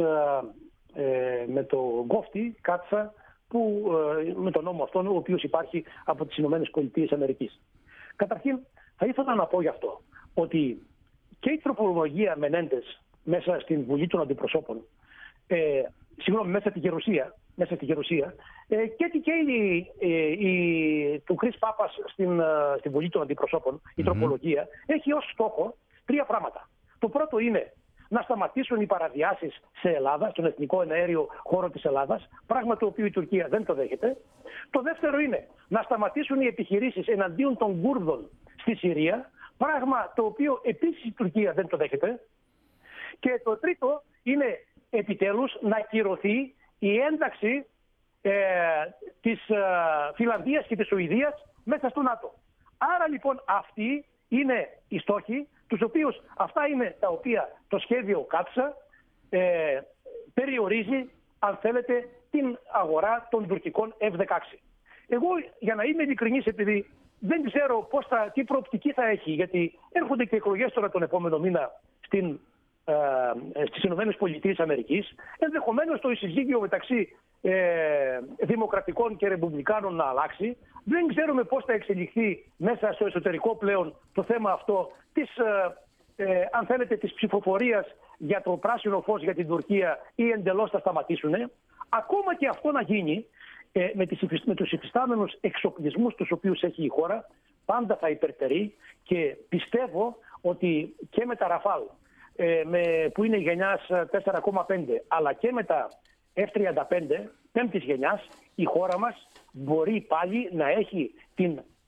ε, με το γκόφτι, Κάτσα, που, ε, με τον νόμο αυτόν, ο οποίος υπάρχει από τις Ηνωμένες Πολιτείες Αμερικής. Καταρχήν, θα ήθελα να πω γι' αυτό, ότι και η τροπολογία Μενέντες μέσα στην Βουλή των Αντιπροσώπων, ε, συγγνώμη, μέσα στη Γερουσία, μέσα στη Γερουσία ε, και, και η, η, η, του Κρίς Πάπας στην, στην Βουλή των Αντιπροσώπων, η mm-hmm. τροπολογία, έχει ως στόχο τρία πράγματα. Το πρώτο είναι να σταματήσουν οι παραβιάσεις σε Ελλάδα, στον εθνικό εναέριο χώρο της Ελλάδας, πράγμα το οποίο η Τουρκία δεν το δέχεται. Το δεύτερο είναι να σταματήσουν οι επιχειρήσεις εναντίον των Κούρδων στη Συρία, πράγμα το οποίο επίσης η Τουρκία δεν το δέχεται. Και το τρίτο είναι επιτέλους να ακυρωθεί η ένταξη ε, της ε, Φιλανδίας και της Σουηδίας μέσα στο ΝΑΤΟ. Άρα λοιπόν αυτοί είναι οι στόχοι, τους οποίους αυτά είναι τα οποία το σχέδιο Κάτσα ε, περιορίζει, αν θέλετε, την αγορά των τουρκικών εφ δεκαέξι. Εγώ, για να είμαι ειλικρινής, επειδή δεν ξέρω πώς θα, τι προοπτική θα έχει, γιατί έρχονται και εκλογές τώρα τον επόμενο μήνα στην, ε, στις Ηνωμένες Πολιτείες Αμερικής, ενδεχομένως το εισηγήγιο μεταξύ ε, δημοκρατικών και ρεπουμπλικάνων να αλλάξει. Δεν ξέρουμε πώς θα εξελιχθεί μέσα στο εσωτερικό πλέον το θέμα αυτό της, ε, ε, αν θέλετε, της ψηφοφορίας για το πράσινο φως για την Τουρκία, ή εντελώς θα σταματήσουν. Ακόμα και αυτό να γίνει, ε, με, τις, με τους υφιστάμενους εξοπλισμούς τους οποίους έχει η χώρα, πάντα θα υπερτερεί, και πιστεύω ότι και με τα Ραφάλ, ε, με, που είναι γενιάς τέσσερα κόμμα πέντε, αλλά και με τα εφ τριάντα πέντε πέμπτης γενιάς, η χώρα μας μπορεί πάλι να έχει την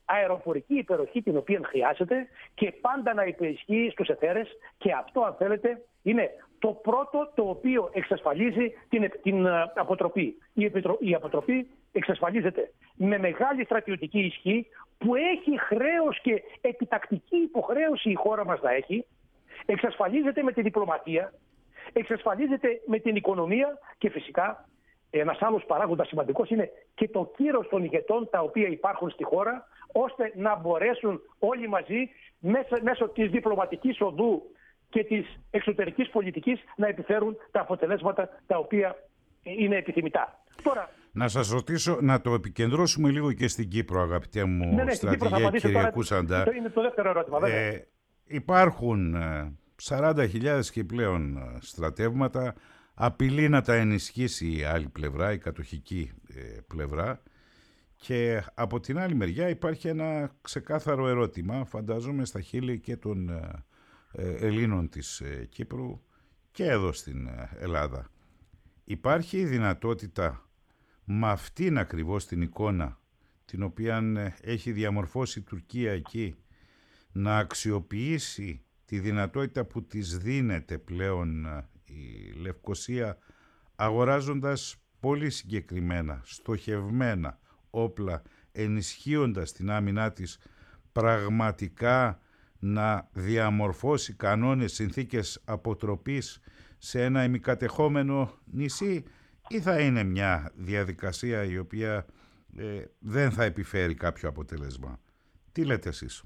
αεροπορική υπεροχή την οποία χρειάζεται και πάντα να υπερισχύει στους εθέρες, και αυτό, αν θέλετε, είναι το πρώτο το οποίο εξασφαλίζει την, την αποτροπή. Η, επιτρο, η αποτροπή εξασφαλίζεται με μεγάλη στρατιωτική ισχύ που έχει χρέος και επιτακτική υποχρέωση η χώρα μας να έχει, εξασφαλίζεται με τη διπλωματία, εξασφαλίζεται με την οικονομία και φυσικά ένας άλλος παράγοντας σημαντικός είναι και το κύρος των ηγετών τα οποία υπάρχουν στη χώρα, ώστε να μπορέσουν όλοι μαζί μέσω, μέσω της διπλωματικής οδού και της εξωτερικής πολιτικής να επιφέρουν τα αποτελέσματα τα οποία είναι επιθυμητά. Τώρα, να σας ρωτήσω, να το επικεντρώσουμε λίγο και στην Κύπρο, αγαπητέ μου ναι, ναι, στρατηγέ Κυριακού Σαντάρ. Είναι το δεύτερο ερώτημα, ε, υπάρχουν σαράντα χιλιάδες και πλέον στρατεύματα, απειλεί να τα ενισχύσει η άλλη πλευρά, η κατοχική ε, πλευρά, και από την άλλη μεριά υπάρχει ένα ξεκάθαρο ερώτημα, φαντάζομαι στα χείλη και των ε, Ελλήνων της ε, Κύπρου και εδώ στην ε, Ελλάδα. Υπάρχει η δυνατότητα με αυτήν ακριβώς την εικόνα την οποία ε, έχει διαμορφώσει η Τουρκία εκεί να αξιοποιήσει τη δυνατότητα που της δίνεται πλέον ε, η Λευκοσία, αγοράζοντας πολύ συγκεκριμένα, στοχευμένα όπλα, ενισχύοντας την άμυνά της, πραγματικά να διαμορφώσει κανόνες, συνθήκες αποτροπής σε ένα ημικατεχόμενο νησί, ή θα είναι μια διαδικασία η οποία ε, δεν θα επιφέρει κάποιο αποτέλεσμα? Τι λέτε εσείς?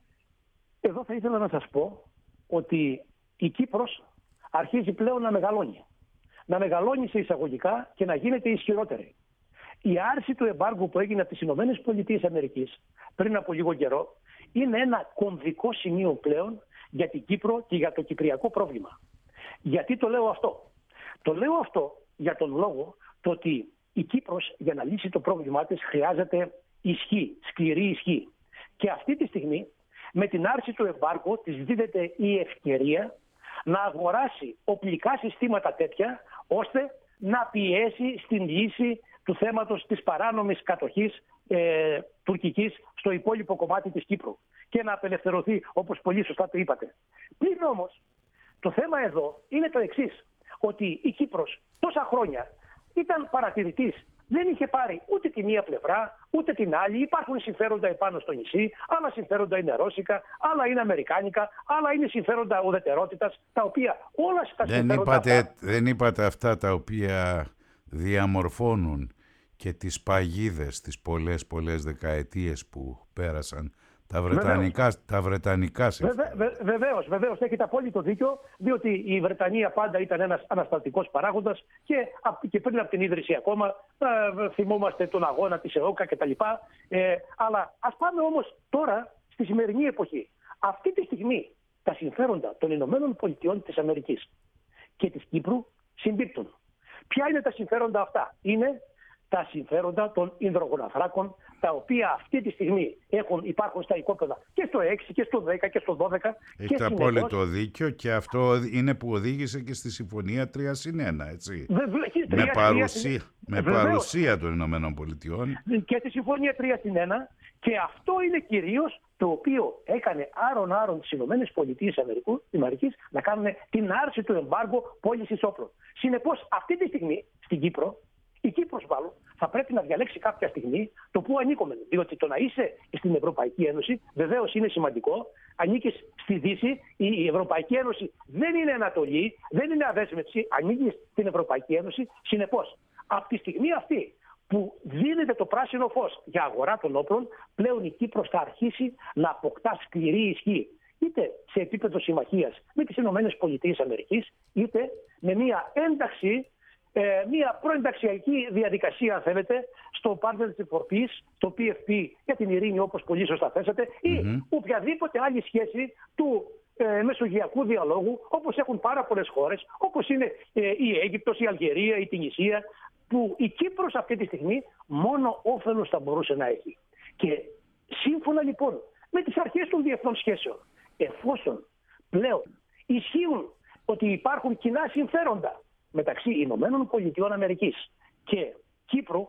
Εδώ θα ήθελα να σας πω ότι η Κύπρος αρχίζει πλέον να μεγαλώνει. Να μεγαλώνει σε εισαγωγικά και να γίνεται ισχυρότερη. Η άρση του εμπάργου που έγινε από τις Ηνωμένες Πολιτείες Αμερικής πριν από λίγο καιρό είναι ένα κομβικό σημείο πλέον για την Κύπρο και για το κυπριακό πρόβλημα. Γιατί το λέω αυτό? Το λέω αυτό για τον λόγο το ότι η Κύπρος για να λύσει το πρόβλημά της χρειάζεται ισχύ, σκληρή ισχύ. Και αυτή τη στιγμή με την άρση του εμπάργου της δίδεται η ευκαιρία να αγοράσει οπλικά συστήματα τέτοια ώστε να πιέσει στην λύση του θέματος της παράνομης κατοχής ε, τουρκικής στο υπόλοιπο κομμάτι της Κύπρου και να απελευθερωθεί, όπως πολύ σωστά το είπατε. Πλην όμως, το θέμα εδώ είναι το εξής, ότι η Κύπρος τόσα χρόνια ήταν παρατηρητής. Δεν είχε πάρει ούτε τη μία πλευρά, ούτε την άλλη. Υπάρχουν συμφέροντα επάνω στο νησί, άλλα συμφέροντα είναι ρώσικα, άλλα είναι αμερικάνικα, άλλα είναι συμφέροντα ουδετερότητας, τα οποία όλα στα δεν συμφέροντα είπατε, αυτά... Δεν είπατε αυτά τα οποία διαμορφώνουν και τις παγίδες τις πολλές πολλές δεκαετίες που πέρασαν τα βρετανικά, τα βρετανικά συμφέροντα. Βεβαίως, βεβαίως, βεβαίως, έχετε απόλυτο δίκιο, διότι η Βρετανία πάντα ήταν ένας ανασταλτικός παράγοντας και, και πριν από την ίδρυση ακόμα ε, θυμόμαστε τον αγώνα της ΕΟΚΑ κτλ. Ε, αλλά ας πάμε όμως τώρα στη σημερινή εποχή. Αυτή τη στιγμή τα συμφέροντα των Ηνωμένων Πολιτειών της Αμερικής και της Κύπρου συμπίπτουν. Ποια είναι τα συμφέροντα αυτά? Είναι τα συμφέροντα των υδρογοναθράκων, τα οποία αυτή τη στιγμή έχουν, υπάρχουν στα οικόπεδα και στο έξι και στο δέκα και στο δώδεκα. Έχετε απόλυτο δίκιο, και αυτό είναι που οδήγησε και στη Συμφωνία τρία συν ένα, έτσι. Βεβαι... Με, παρουσία, με παρουσία των Ηνωμένων Πολιτειών. Και στη Συμφωνία τρία συν ένα, και αυτό είναι κυρίως το οποίο έκανε άρον-άρον τις Ηνωμένες Πολιτείες Αμερικής να κάνουν την άρση του εμπάργου πώλησης όπλων. Συνεπώς, αυτή τη στιγμή στην Κύπρο, η Κύπρος μάλλον θα πρέπει να διαλέξει κάποια στιγμή το που ανήκουμε. Διότι το να είσαι στην Ευρωπαϊκή Ένωση βεβαίως είναι σημαντικό. Ανήκεις στη Δύση. Η Ευρωπαϊκή Ένωση δεν είναι Ανατολή, δεν είναι αδέσμευση. Ανήκεις στην Ευρωπαϊκή Ένωση. Συνεπώς, από τη στιγμή αυτή που δίνεται το πράσινο φως για αγορά των όπλων, πλέον η Κύπρος θα αρχίσει να αποκτά σκληρή ισχύ. Είτε σε επίπεδο συμμαχίας με τις Ηνωμένες Πολιτείες Αμερικής, είτε με μια ένταξη. Ε, μια προενταξιακή διαδικασία, αν θέλετε, στο Partnership for Peace, στο πι εφ πι για την ειρήνη, όπως πολύ σωστά θέσατε, ή mm-hmm. οποιαδήποτε άλλη σχέση του ε, μεσογειακού διαλόγου, όπως έχουν πάρα πολλές χώρες, όπως είναι ε, η Αίγυπτος, η Αλγερία, η Τινησία, που η Κύπρος αυτή τη στιγμή μόνο όφελος θα μπορούσε να έχει. Και σύμφωνα λοιπόν με τις αρχές των διεθνών σχέσεων, εφόσον πλέον ισχύουν ότι υπάρχουν κοινά συμφέροντα μεταξύ Ηνωμένων Πολιτειών Αμερικής και Κύπρου,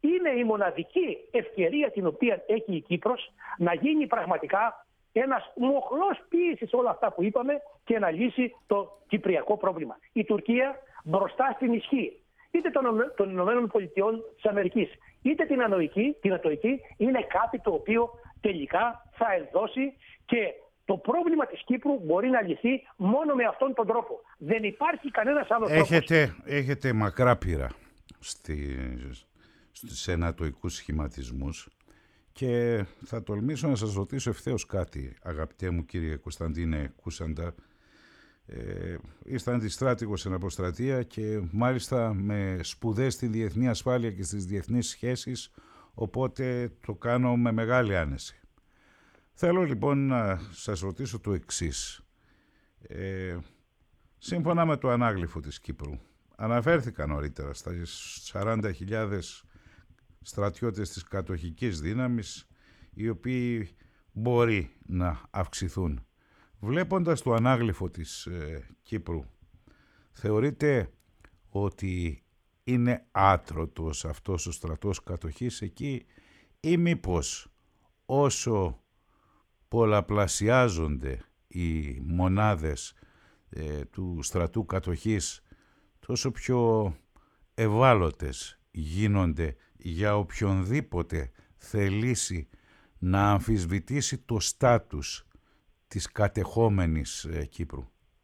είναι η μοναδική ευκαιρία την οποία έχει η Κύπρος να γίνει πραγματικά ένας μοχλός πίεσης σε όλα αυτά που είπαμε και να λύσει το κυπριακό πρόβλημα. Η Τουρκία μπροστά στην ισχύ είτε των Ηνωμένων Πολιτειών της Αμερικής είτε την Ανοική, την Ατοική, είναι κάτι το οποίο τελικά θα ενδώσει και το πρόβλημα της Κύπρου μπορεί να λυθεί μόνο με αυτόν τον τρόπο. Δεν υπάρχει κανένας άλλος έχετε, τρόπος. Έχετε μακρά πείρα στη, στις ενατοικούς σχηματισμούς και θα τολμήσω να σας ρωτήσω ευθέως κάτι, αγαπητέ μου κύριε Κωνσταντίνε Κούσαντα. Ε, είστε αντιστράτηγος εν αποστρατεία και μάλιστα με σπουδές στη διεθνή ασφάλεια και στις διεθνείς σχέσεις, οπότε το κάνω με μεγάλη άνεση. Θέλω λοιπόν να σας ρωτήσω το εξής. Ε, σύμφωνα με το ανάγλυφο της Κύπρου, αναφέρθηκα νωρίτερα στα σαράντα χιλιάδες στρατιώτες της κατοχικής δύναμης, οι οποίοι μπορεί να αυξηθούν. Βλέποντας το ανάγλυφο της ε, Κύπρου, θεωρείτε ότι είναι άτρωτος αυτός ο στρατός κατοχής εκεί ή μήπως όσο πολλαπλασιάζονται οι μονάδες ε, του στρατού κατοχής, τόσο πιο ευάλωτες γίνονται για οποιονδήποτε θελήσει να αμφισβητήσει το στάτους της κατεχόμενης ε, Κύπρου.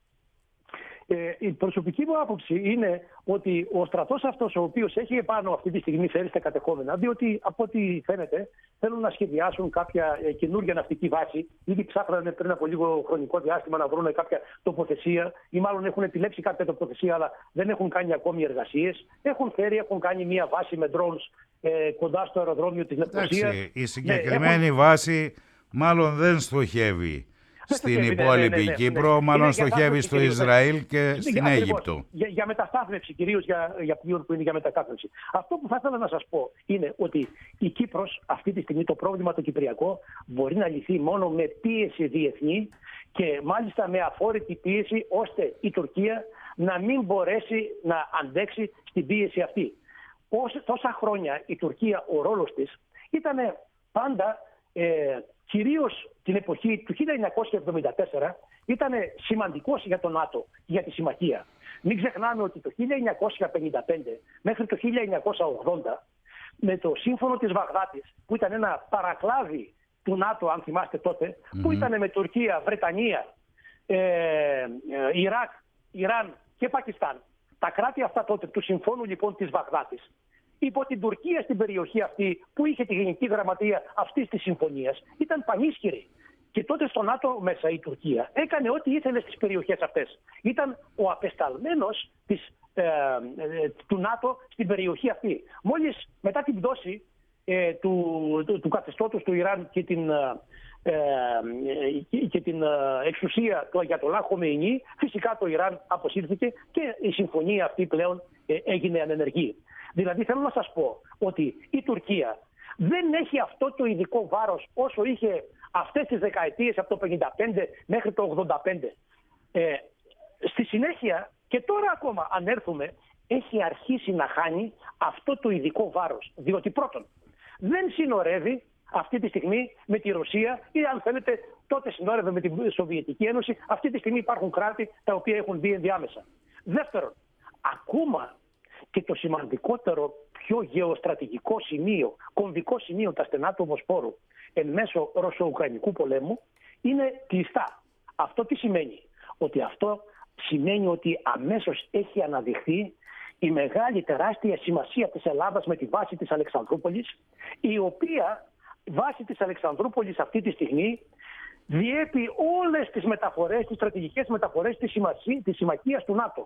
Ε, η προσωπική μου άποψη είναι ότι ο στρατός αυτός, ο οποίος έχει επάνω αυτή τη στιγμή φέρει στα κατεχόμενα, διότι από ό,τι φαίνεται θέλουν να σχεδιάσουν κάποια ε, καινούργια ναυτική βάση. Ήδη ψάχνανε πριν από λίγο χρονικό διάστημα να βρουν κάποια τοποθεσία, ή μάλλον έχουν επιλέξει κάποια τοποθεσία, αλλά δεν έχουν κάνει ακόμη εργασίες. Έχουν φέρει, έχουν κάνει μια βάση με drones ε, κοντά στο αεροδρόμιο της Λευκωσίας. Η συγκεκριμένη ναι, έχουν... βάση μάλλον δεν στοχεύει στην υπόλοιπη ναι, ναι, ναι, ναι. Κύπρο, μάλλον στοχεύει στο Ισραήλ και ναι, στην Αίγυπτο. Για, για μεταστάθμευση, κυρίως για, για πλοίων που είναι για μεταστάθμευση. Αυτό που θα ήθελα να σας πω είναι ότι η Κύπρος αυτή τη στιγμή, το πρόβλημα το κυπριακό, μπορεί να λυθεί μόνο με πίεση διεθνή και μάλιστα με αφόρητη πίεση, ώστε η Τουρκία να μην μπορέσει να αντέξει στην πίεση αυτή. Όσο, τόσα χρόνια η Τουρκία, ο ρόλος της ήταν πάντα... Ε, κυρίως την εποχή του χίλια εννιακόσια εβδομήντα τέσσερα ήταν σημαντικός για τον ΝΑΤΟ, για τη συμμαχία. Μην ξεχνάμε ότι το χίλια εννιακόσια πενήντα πέντε μέχρι το χίλια εννιακόσια ογδόντα με το σύμφωνο της Βαγδάτης, που ήταν ένα παρακλάδι του ΝΑΤΟ, αν θυμάστε τότε, mm-hmm. που ήταν με Τουρκία, Βρετανία, ε, ε, Ιράκ, Ιράν και Πακιστάν. Τα κράτη αυτά τότε του συμφώνου λοιπόν της Βαγδάτης, υπό την Τουρκία στην περιοχή αυτή που είχε τη γενική γραμματεία αυτής της συμφωνίας, ήταν πανίσχυρη. Και τότε στο ΝΑΤΟ μέσα η Τουρκία έκανε ό,τι ήθελε στις περιοχές αυτές. Ήταν ο απεσταλμένος της, ε, ε, του ΝΑΤΟ στην περιοχή αυτή. Μόλις μετά την πτώση ε, του, του, του καθεστώτος του Ιράν και την, ε, και την εξουσία του Αγιατολάχ Χομεϊνί, φυσικά το Ιράν αποσύρθηκε και η συμφωνία αυτή πλέον ε, έγινε ανενεργή. Δηλαδή θέλω να σας πω ότι η Τουρκία δεν έχει αυτό το ειδικό βάρος όσο είχε αυτές τις δεκαετίες από το πενήντα πέντε μέχρι το ογδόντα πέντε. Ε, στη συνέχεια και τώρα ακόμα αν έρθουμε έχει αρχίσει να χάνει αυτό το ειδικό βάρος. Διότι πρώτον δεν συνορεύει αυτή τη στιγμή με τη Ρωσία ή αν θέλετε τότε συνόρευε με την Σοβιετική Ένωση. Αυτή τη στιγμή υπάρχουν κράτη τα οποία έχουν μπει ενδιάμεσα. Δεύτερον, ακόμα και το σημαντικότερο, πιο γεωστρατηγικό σημείο, κομβικό σημείο, τα στενά του Βοσπόρου, εν μέσω Ρωσο-Ουκρανικού πολέμου, είναι κλειστά. Αυτό τι σημαίνει? Ότι αυτό σημαίνει ότι αμέσως έχει αναδειχθεί η μεγάλη τεράστια σημασία της Ελλάδας με τη βάση της Αλεξανδρούπολης, η οποία βάση της Αλεξανδρούπολης αυτή τη στιγμή διέπει όλες τις μεταφορές, τις στρατηγικές μεταφορές της, της συμμαχίας του ΝΑΤΟ.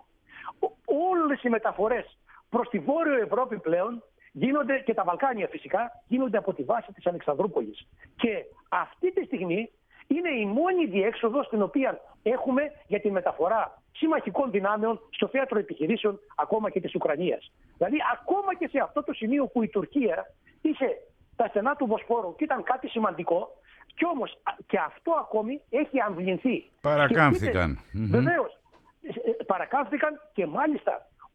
Όλες οι μεταφορές προς τη Βόρειο Ευρώπη πλέον γίνονται, και τα Βαλκάνια φυσικά, γίνονται από τη βάση της Αλεξανδρούπολης. Και αυτή τη στιγμή είναι η μόνη διέξοδος την οποία έχουμε για τη μεταφορά συμμαχικών δυνάμεων στο θέατρο επιχειρήσεων ακόμα και της Ουκρανίας. Δηλαδή ακόμα και σε αυτό το σημείο που η Τουρκία είχε τα στενά του Βοσπόρου και ήταν κάτι σημαντικό, κι όμως και αυτό ακόμη έχει αμβληνθεί. Παρακάμφθηκαν. Mm-hmm. Βεβαίως, παρακάμφθηκαν και μάλιστα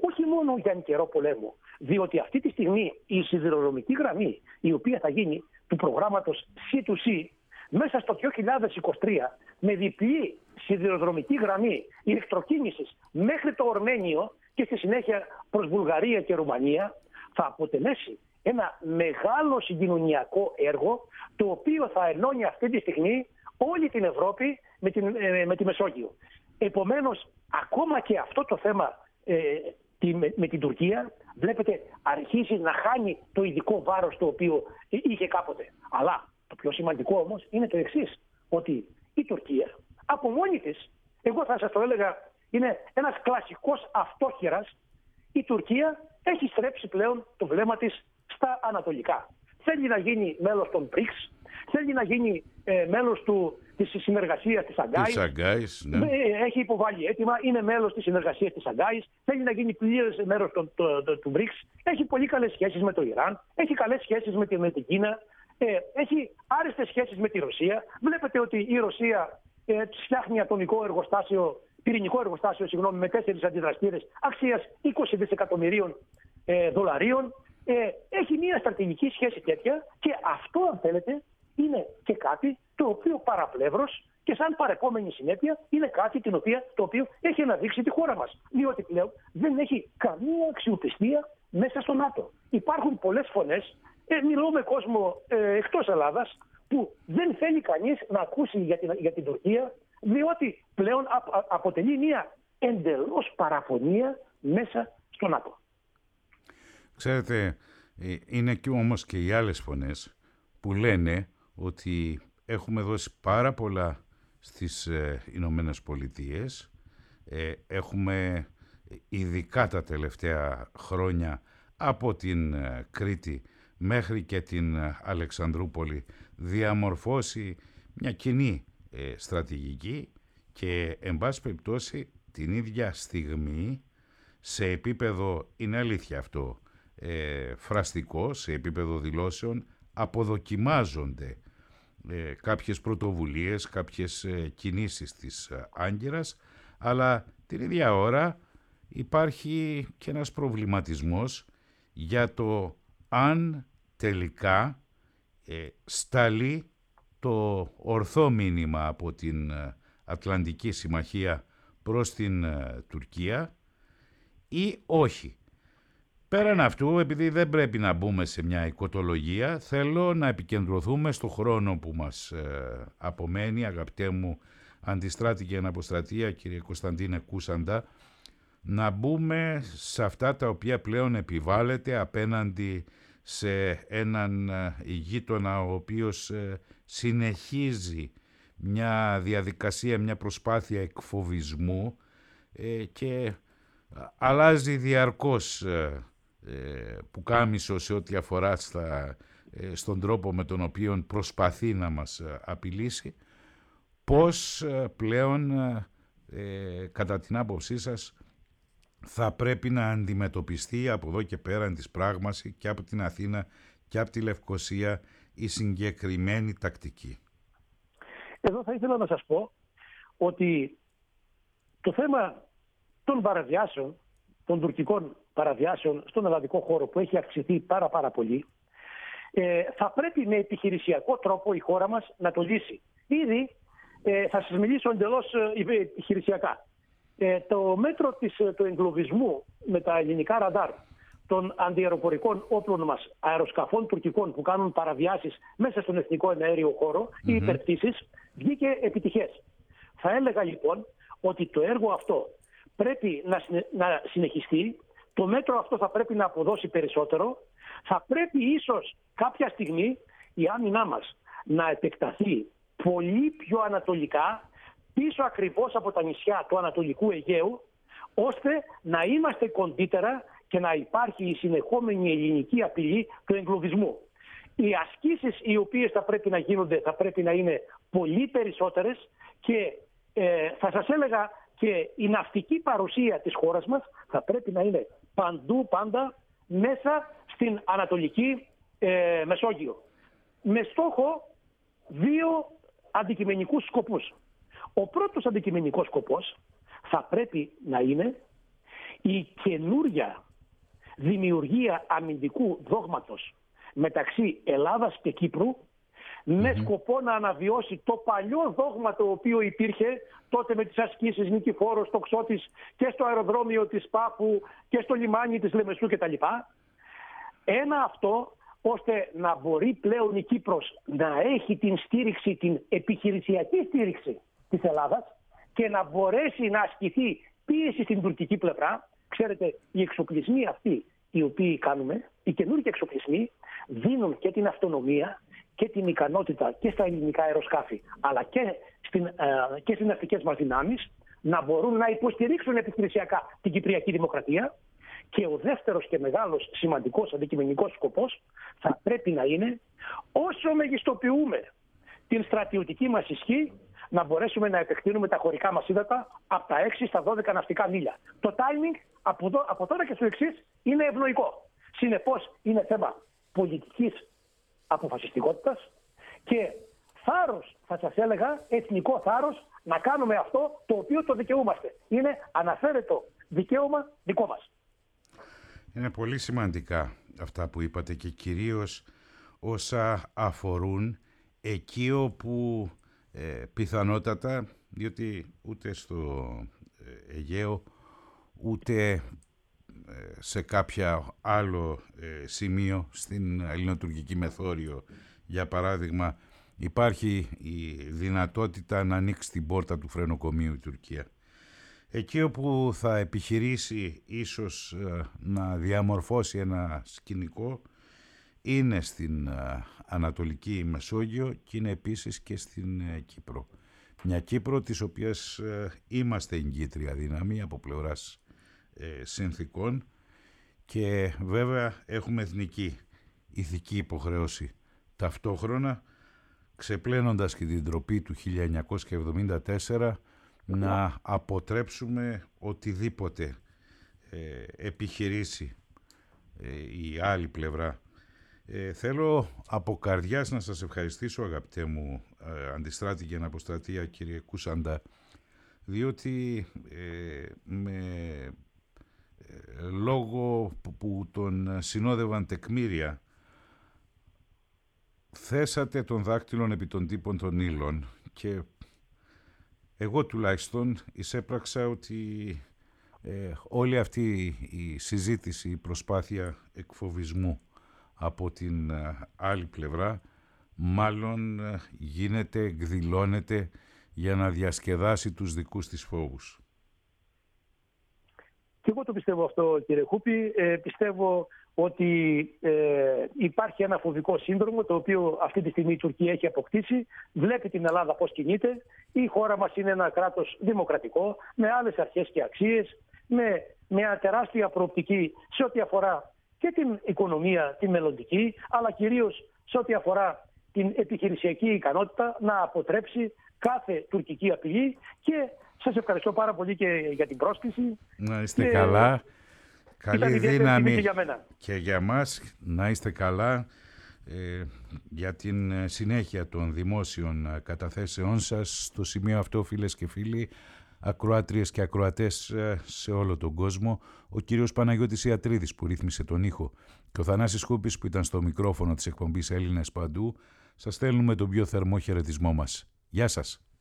όχι μόνο για εν καιρό πολέμου, διότι αυτή τη στιγμή η σιδηροδρομική γραμμή η οποία θα γίνει του προγράμματος σι τού σι μέσα στο δύο χιλιάδες είκοσι τρία με διπλή σιδηροδρομική γραμμή ηλεκτροκίνησης μέχρι το Ορμένιο και στη συνέχεια προς Βουλγαρία και Ρουμανία θα αποτελέσει ένα μεγάλο συγκοινωνιακό έργο το οποίο θα ενώνει αυτή τη στιγμή όλη την Ευρώπη με, την, ε, με τη Μεσόγειο. Επομένως, ακόμα και αυτό το θέμα ε, τη, με, με την Τουρκία, βλέπετε, αρχίζει να χάνει το ειδικό βάρος το οποίο είχε κάποτε. Αλλά το πιο σημαντικό όμως είναι το εξής, ότι η Τουρκία από μόνη της, εγώ θα σας το έλεγα, είναι ένας κλασικός αυτόχειρας. Η Τουρκία έχει στρέψει πλέον το βλέμμα της στα ανατολικά. Θέλει να γίνει μέλος των μπρικς, θέλει να γίνει ε, μέλος του, της συνεργασίας της Σαγκάης. Σαγκάης, ναι. Έχει υποβάλει αίτημα, είναι μέλος της συνεργασίας της Σαγκάης, θέλει να γίνει πλήρες μέρος του, του, του, του μπρικς, έχει πολύ καλές σχέσεις με το Ιράν, έχει καλές σχέσεις με, τη, με την Κίνα, ε, έχει άρεστες σχέσεις με τη Ρωσία. Βλέπετε ότι η Ρωσία ε, φτιάχνει ατομικό εργοστάσιο, πυρηνικό εργοστάσιο συγγνώμη, με τέσσερις αντιδραστήρες αξίας είκοσι δισεκατομμυρίων ε, δολαρίων. Ε, έχει μια στρατηγική σχέση τέτοια και αυτό, αν θέλετε, είναι και κάτι το οποίο παραπλεύρως και σαν παρεπόμενη συνέπεια είναι κάτι την οποία, το οποίο έχει αναδείξει τη χώρα μας. Διότι πλέον δεν έχει καμία αξιοπιστία μέσα στο ΝΑΤΟ. Υπάρχουν πολλές φωνές, ε, μιλώ με κόσμο ε, εκτός Ελλάδας, που δεν θέλει κανείς να ακούσει για την, για την Τουρκία, διότι πλέον α, α, αποτελεί μια εντελώς παραφωνία μέσα στο ΝΑΤΟ. Ξέρετε, είναι και όμως και οι άλλες φωνές που λένε ότι έχουμε δώσει πάρα πολλά στις ε, Ηνωμένες Πολιτείες, ε, έχουμε ειδικά τα τελευταία χρόνια από την ε, Κρήτη μέχρι και την ε, Αλεξανδρούπολη διαμορφώσει μια κοινή ε, στρατηγική και εν πάση περιπτώσει την ίδια στιγμή σε επίπεδο, είναι αλήθεια αυτό, ε, φραστικό, σε επίπεδο δηλώσεων αποδοκιμάζονται ε, κάποιες πρωτοβουλίες, κάποιες ε, κινήσεις της ε, Άγκυρας, αλλά την ίδια ώρα υπάρχει και ένας προβληματισμός για το αν τελικά ε, σταλεί το ορθό μήνυμα από την ε, Ατλαντική Συμμαχία προς την ε, Τουρκία ή όχι. Πέραν αυτού, επειδή δεν πρέπει να μπούμε σε μια οικοτολογία, θέλω να επικεντρωθούμε στο χρόνο που μας ε, απομένει, αγαπητέ μου αντιστράτη και αναποστρατεία, κύριε Κωνσταντίνε Κούσαντα, να μπούμε σε αυτά τα οποία πλέον επιβάλλεται απέναντι σε έναν γείτονα ο οποίος ε, συνεχίζει μια διαδικασία, μια προσπάθεια εκφοβισμού ε, και αλλάζει διαρκώς ε, πουκάμισο σε ό,τι αφορά στα, στον τρόπο με τον οποίο προσπαθεί να μας απειλήσει. Πώς πλέον ε, κατά την άποψή σας θα πρέπει να αντιμετωπιστεί από εδώ και πέραν της πράγμαση και από την Αθήνα και από τη Λευκοσία η συγκεκριμένη τακτική? Εδώ θα ήθελα να σας πω ότι το θέμα των παραβιάσεων, των τουρκικών παραβιάσεων στον ελλαδικό χώρο που έχει αυξηθεί πάρα πάρα πολύ, ε, θα πρέπει με επιχειρησιακό τρόπο η χώρα μας να το λύσει. Ήδη ε, θα σας μιλήσω εντελώς ε, επιχειρησιακά. Ε, το μέτρο της, του εγκλωβισμού με τα ελληνικά ραντάρ των αντιαεροπορικών όπλων μας αεροσκαφών τουρκικών που κάνουν παραβιάσεις μέσα στον εθνικό εναέριο χώρο ή mm-hmm. υπερπτήσεις, βγήκε επιτυχές. Θα έλεγα λοιπόν ότι το έργο αυτό πρέπει να, να συνεχιστεί, το μέτρο αυτό θα πρέπει να αποδώσει περισσότερο, θα πρέπει ίσως κάποια στιγμή η άμυνά μας να επεκταθεί πολύ πιο ανατολικά, πίσω ακριβώς από τα νησιά του Ανατολικού Αιγαίου, ώστε να είμαστε κοντύτερα και να υπάρχει η συνεχόμενη ελληνική απειλή του εγκλωβισμού. Οι ασκήσεις οι οποίες θα πρέπει να γίνονται θα πρέπει να είναι πολύ περισσότερες και ε, θα σας έλεγα και η ναυτική παρουσία της χώρας μας θα πρέπει να είναι παντού πάντα μέσα στην Ανατολική ε, Μεσόγειο. Με στόχο δύο αντικειμενικούς σκοπούς. Ο πρώτος αντικειμενικός σκοπός θα πρέπει να είναι η καινούρια δημιουργία αμυντικού δόγματος μεταξύ Ελλάδας και Κύπρου με mm-hmm. σκοπό να αναβιώσει το παλιό δόγμα το οποίο υπήρχε τότε με τις ασκήσεις Νικηφόρος, στο Ξώτης και στο αεροδρόμιο της Πάφου και στο λιμάνι της Λεμεσού κτλ. Ένα αυτό ώστε να μπορεί πλέον η Κύπρος να έχει την στήριξη, την επιχειρησιακή στήριξη της Ελλάδας και να μπορέσει να ασκηθεί πίεση στην τουρκική πλευρά. Ξέρετε, οι εξοπλισμοί αυτοί οι οποίοι κάνουμε, οι καινούργιοι εξοπλισμοί, δίνουν και την αυτονομία και την ικανότητα και στα ελληνικά αεροσκάφη, αλλά και, στην, ε, και στις ναυτικές μας δυνάμεις να μπορούν να υποστηρίξουν επιχειρησιακά την Κυπριακή Δημοκρατία. Και ο δεύτερος και μεγάλος σημαντικός αντικειμενικός σκοπός θα πρέπει να είναι, όσο μεγιστοποιούμε την στρατιωτική μας ισχύ, να μπορέσουμε να επεκτείνουμε τα χωρικά μας ύδατα από τα έξι στα δώδεκα ναυτικά μίλια. Το timing από, εδώ, από τώρα και στο εξής είναι ευνοϊκό. Συνεπώς είναι θέμα πολιτικής αποφασιστικότητας και θάρρος, θα σας έλεγα, εθνικό θάρρος να κάνουμε αυτό το οποίο το δικαιούμαστε. Είναι αναφέρετο δικαίωμα δικό μας. Είναι πολύ σημαντικά αυτά που είπατε και κυρίως όσα αφορούν εκεί όπου ε, πιθανότατα, διότι ούτε στο ε, Αιγαίο ούτε ε, σε κάποιο άλλο ε, σημείο στην ελληνοτουρκική μεθόριο, για παράδειγμα, υπάρχει η δυνατότητα να ανοίξει την πόρτα του φρενοκομείου η Τουρκία. Εκεί όπου θα επιχειρήσει ίσως να διαμορφώσει ένα σκηνικό είναι στην Ανατολική Μεσόγειο και είναι επίσης και στην Κύπρο. Μια Κύπρο της οποίας είμαστε εγκύτρια δύναμη από πλευράς συνθήκων και βέβαια έχουμε εθνική ηθική υποχρέωση ταυτόχρονα, ξεπλένοντας και την ντροπή του χίλια εννιακόσια εβδομήντα τέσσερα, να αποτρέψουμε οτιδήποτε ε, επιχειρήσει ε, η άλλη πλευρά. Ε, θέλω από καρδιάς να σας ευχαριστήσω, αγαπητέ μου ε, αντιστράτη και αναποστρατεία κύριε Κούσαντα, διότι ε, με ε, λόγω που, που τον συνόδευαν τεκμήρια θέσατε τον δάκτυλον επί των τύπων των ύλων και εγώ τουλάχιστον εισέπραξα ότι ε, όλη αυτή η συζήτηση, η προσπάθεια εκφοβισμού από την ε, άλλη πλευρά μάλλον ε, γίνεται, εκδηλώνεται για να διασκεδάσει τους δικούς της φόβους. Και εγώ το πιστεύω αυτό, κύριε Χούπη. Ε, πιστεύω ότι ε, υπάρχει ένα φοβικό σύνδρομο το οποίο αυτή τη στιγμή η Τουρκία έχει αποκτήσει. Βλέπει την Ελλάδα πώς κινείται. Η χώρα μας είναι ένα κράτος δημοκρατικό, με άλλες αρχές και αξίες, με μια τεράστια προοπτική σε ό,τι αφορά και την οικονομία, τη μελλοντική, αλλά κυρίως σε ό,τι αφορά την επιχειρησιακή ικανότητα να αποτρέψει κάθε τουρκική απειλή. Και σας ευχαριστώ πάρα πολύ και για την πρόσκληση. Να είστε και καλά. Καλή δύναμη και για μένα. Και για μας. Να είστε καλά ε, για την συνέχεια των δημόσιων καταθέσεών σας. Στο σημείο αυτό, φίλες και φίλοι, ακροάτριες και ακροατές σε όλο τον κόσμο, ο κύριος Παναγιώτης Ιατρίδης που ρύθμισε τον ήχο και ο Θανάσης Χούπης που ήταν στο μικρόφωνο της εκπομπής Έλληνες Παντού, σας στέλνουμε τον πιο θερμό χαιρετισμό μας. Γεια σας.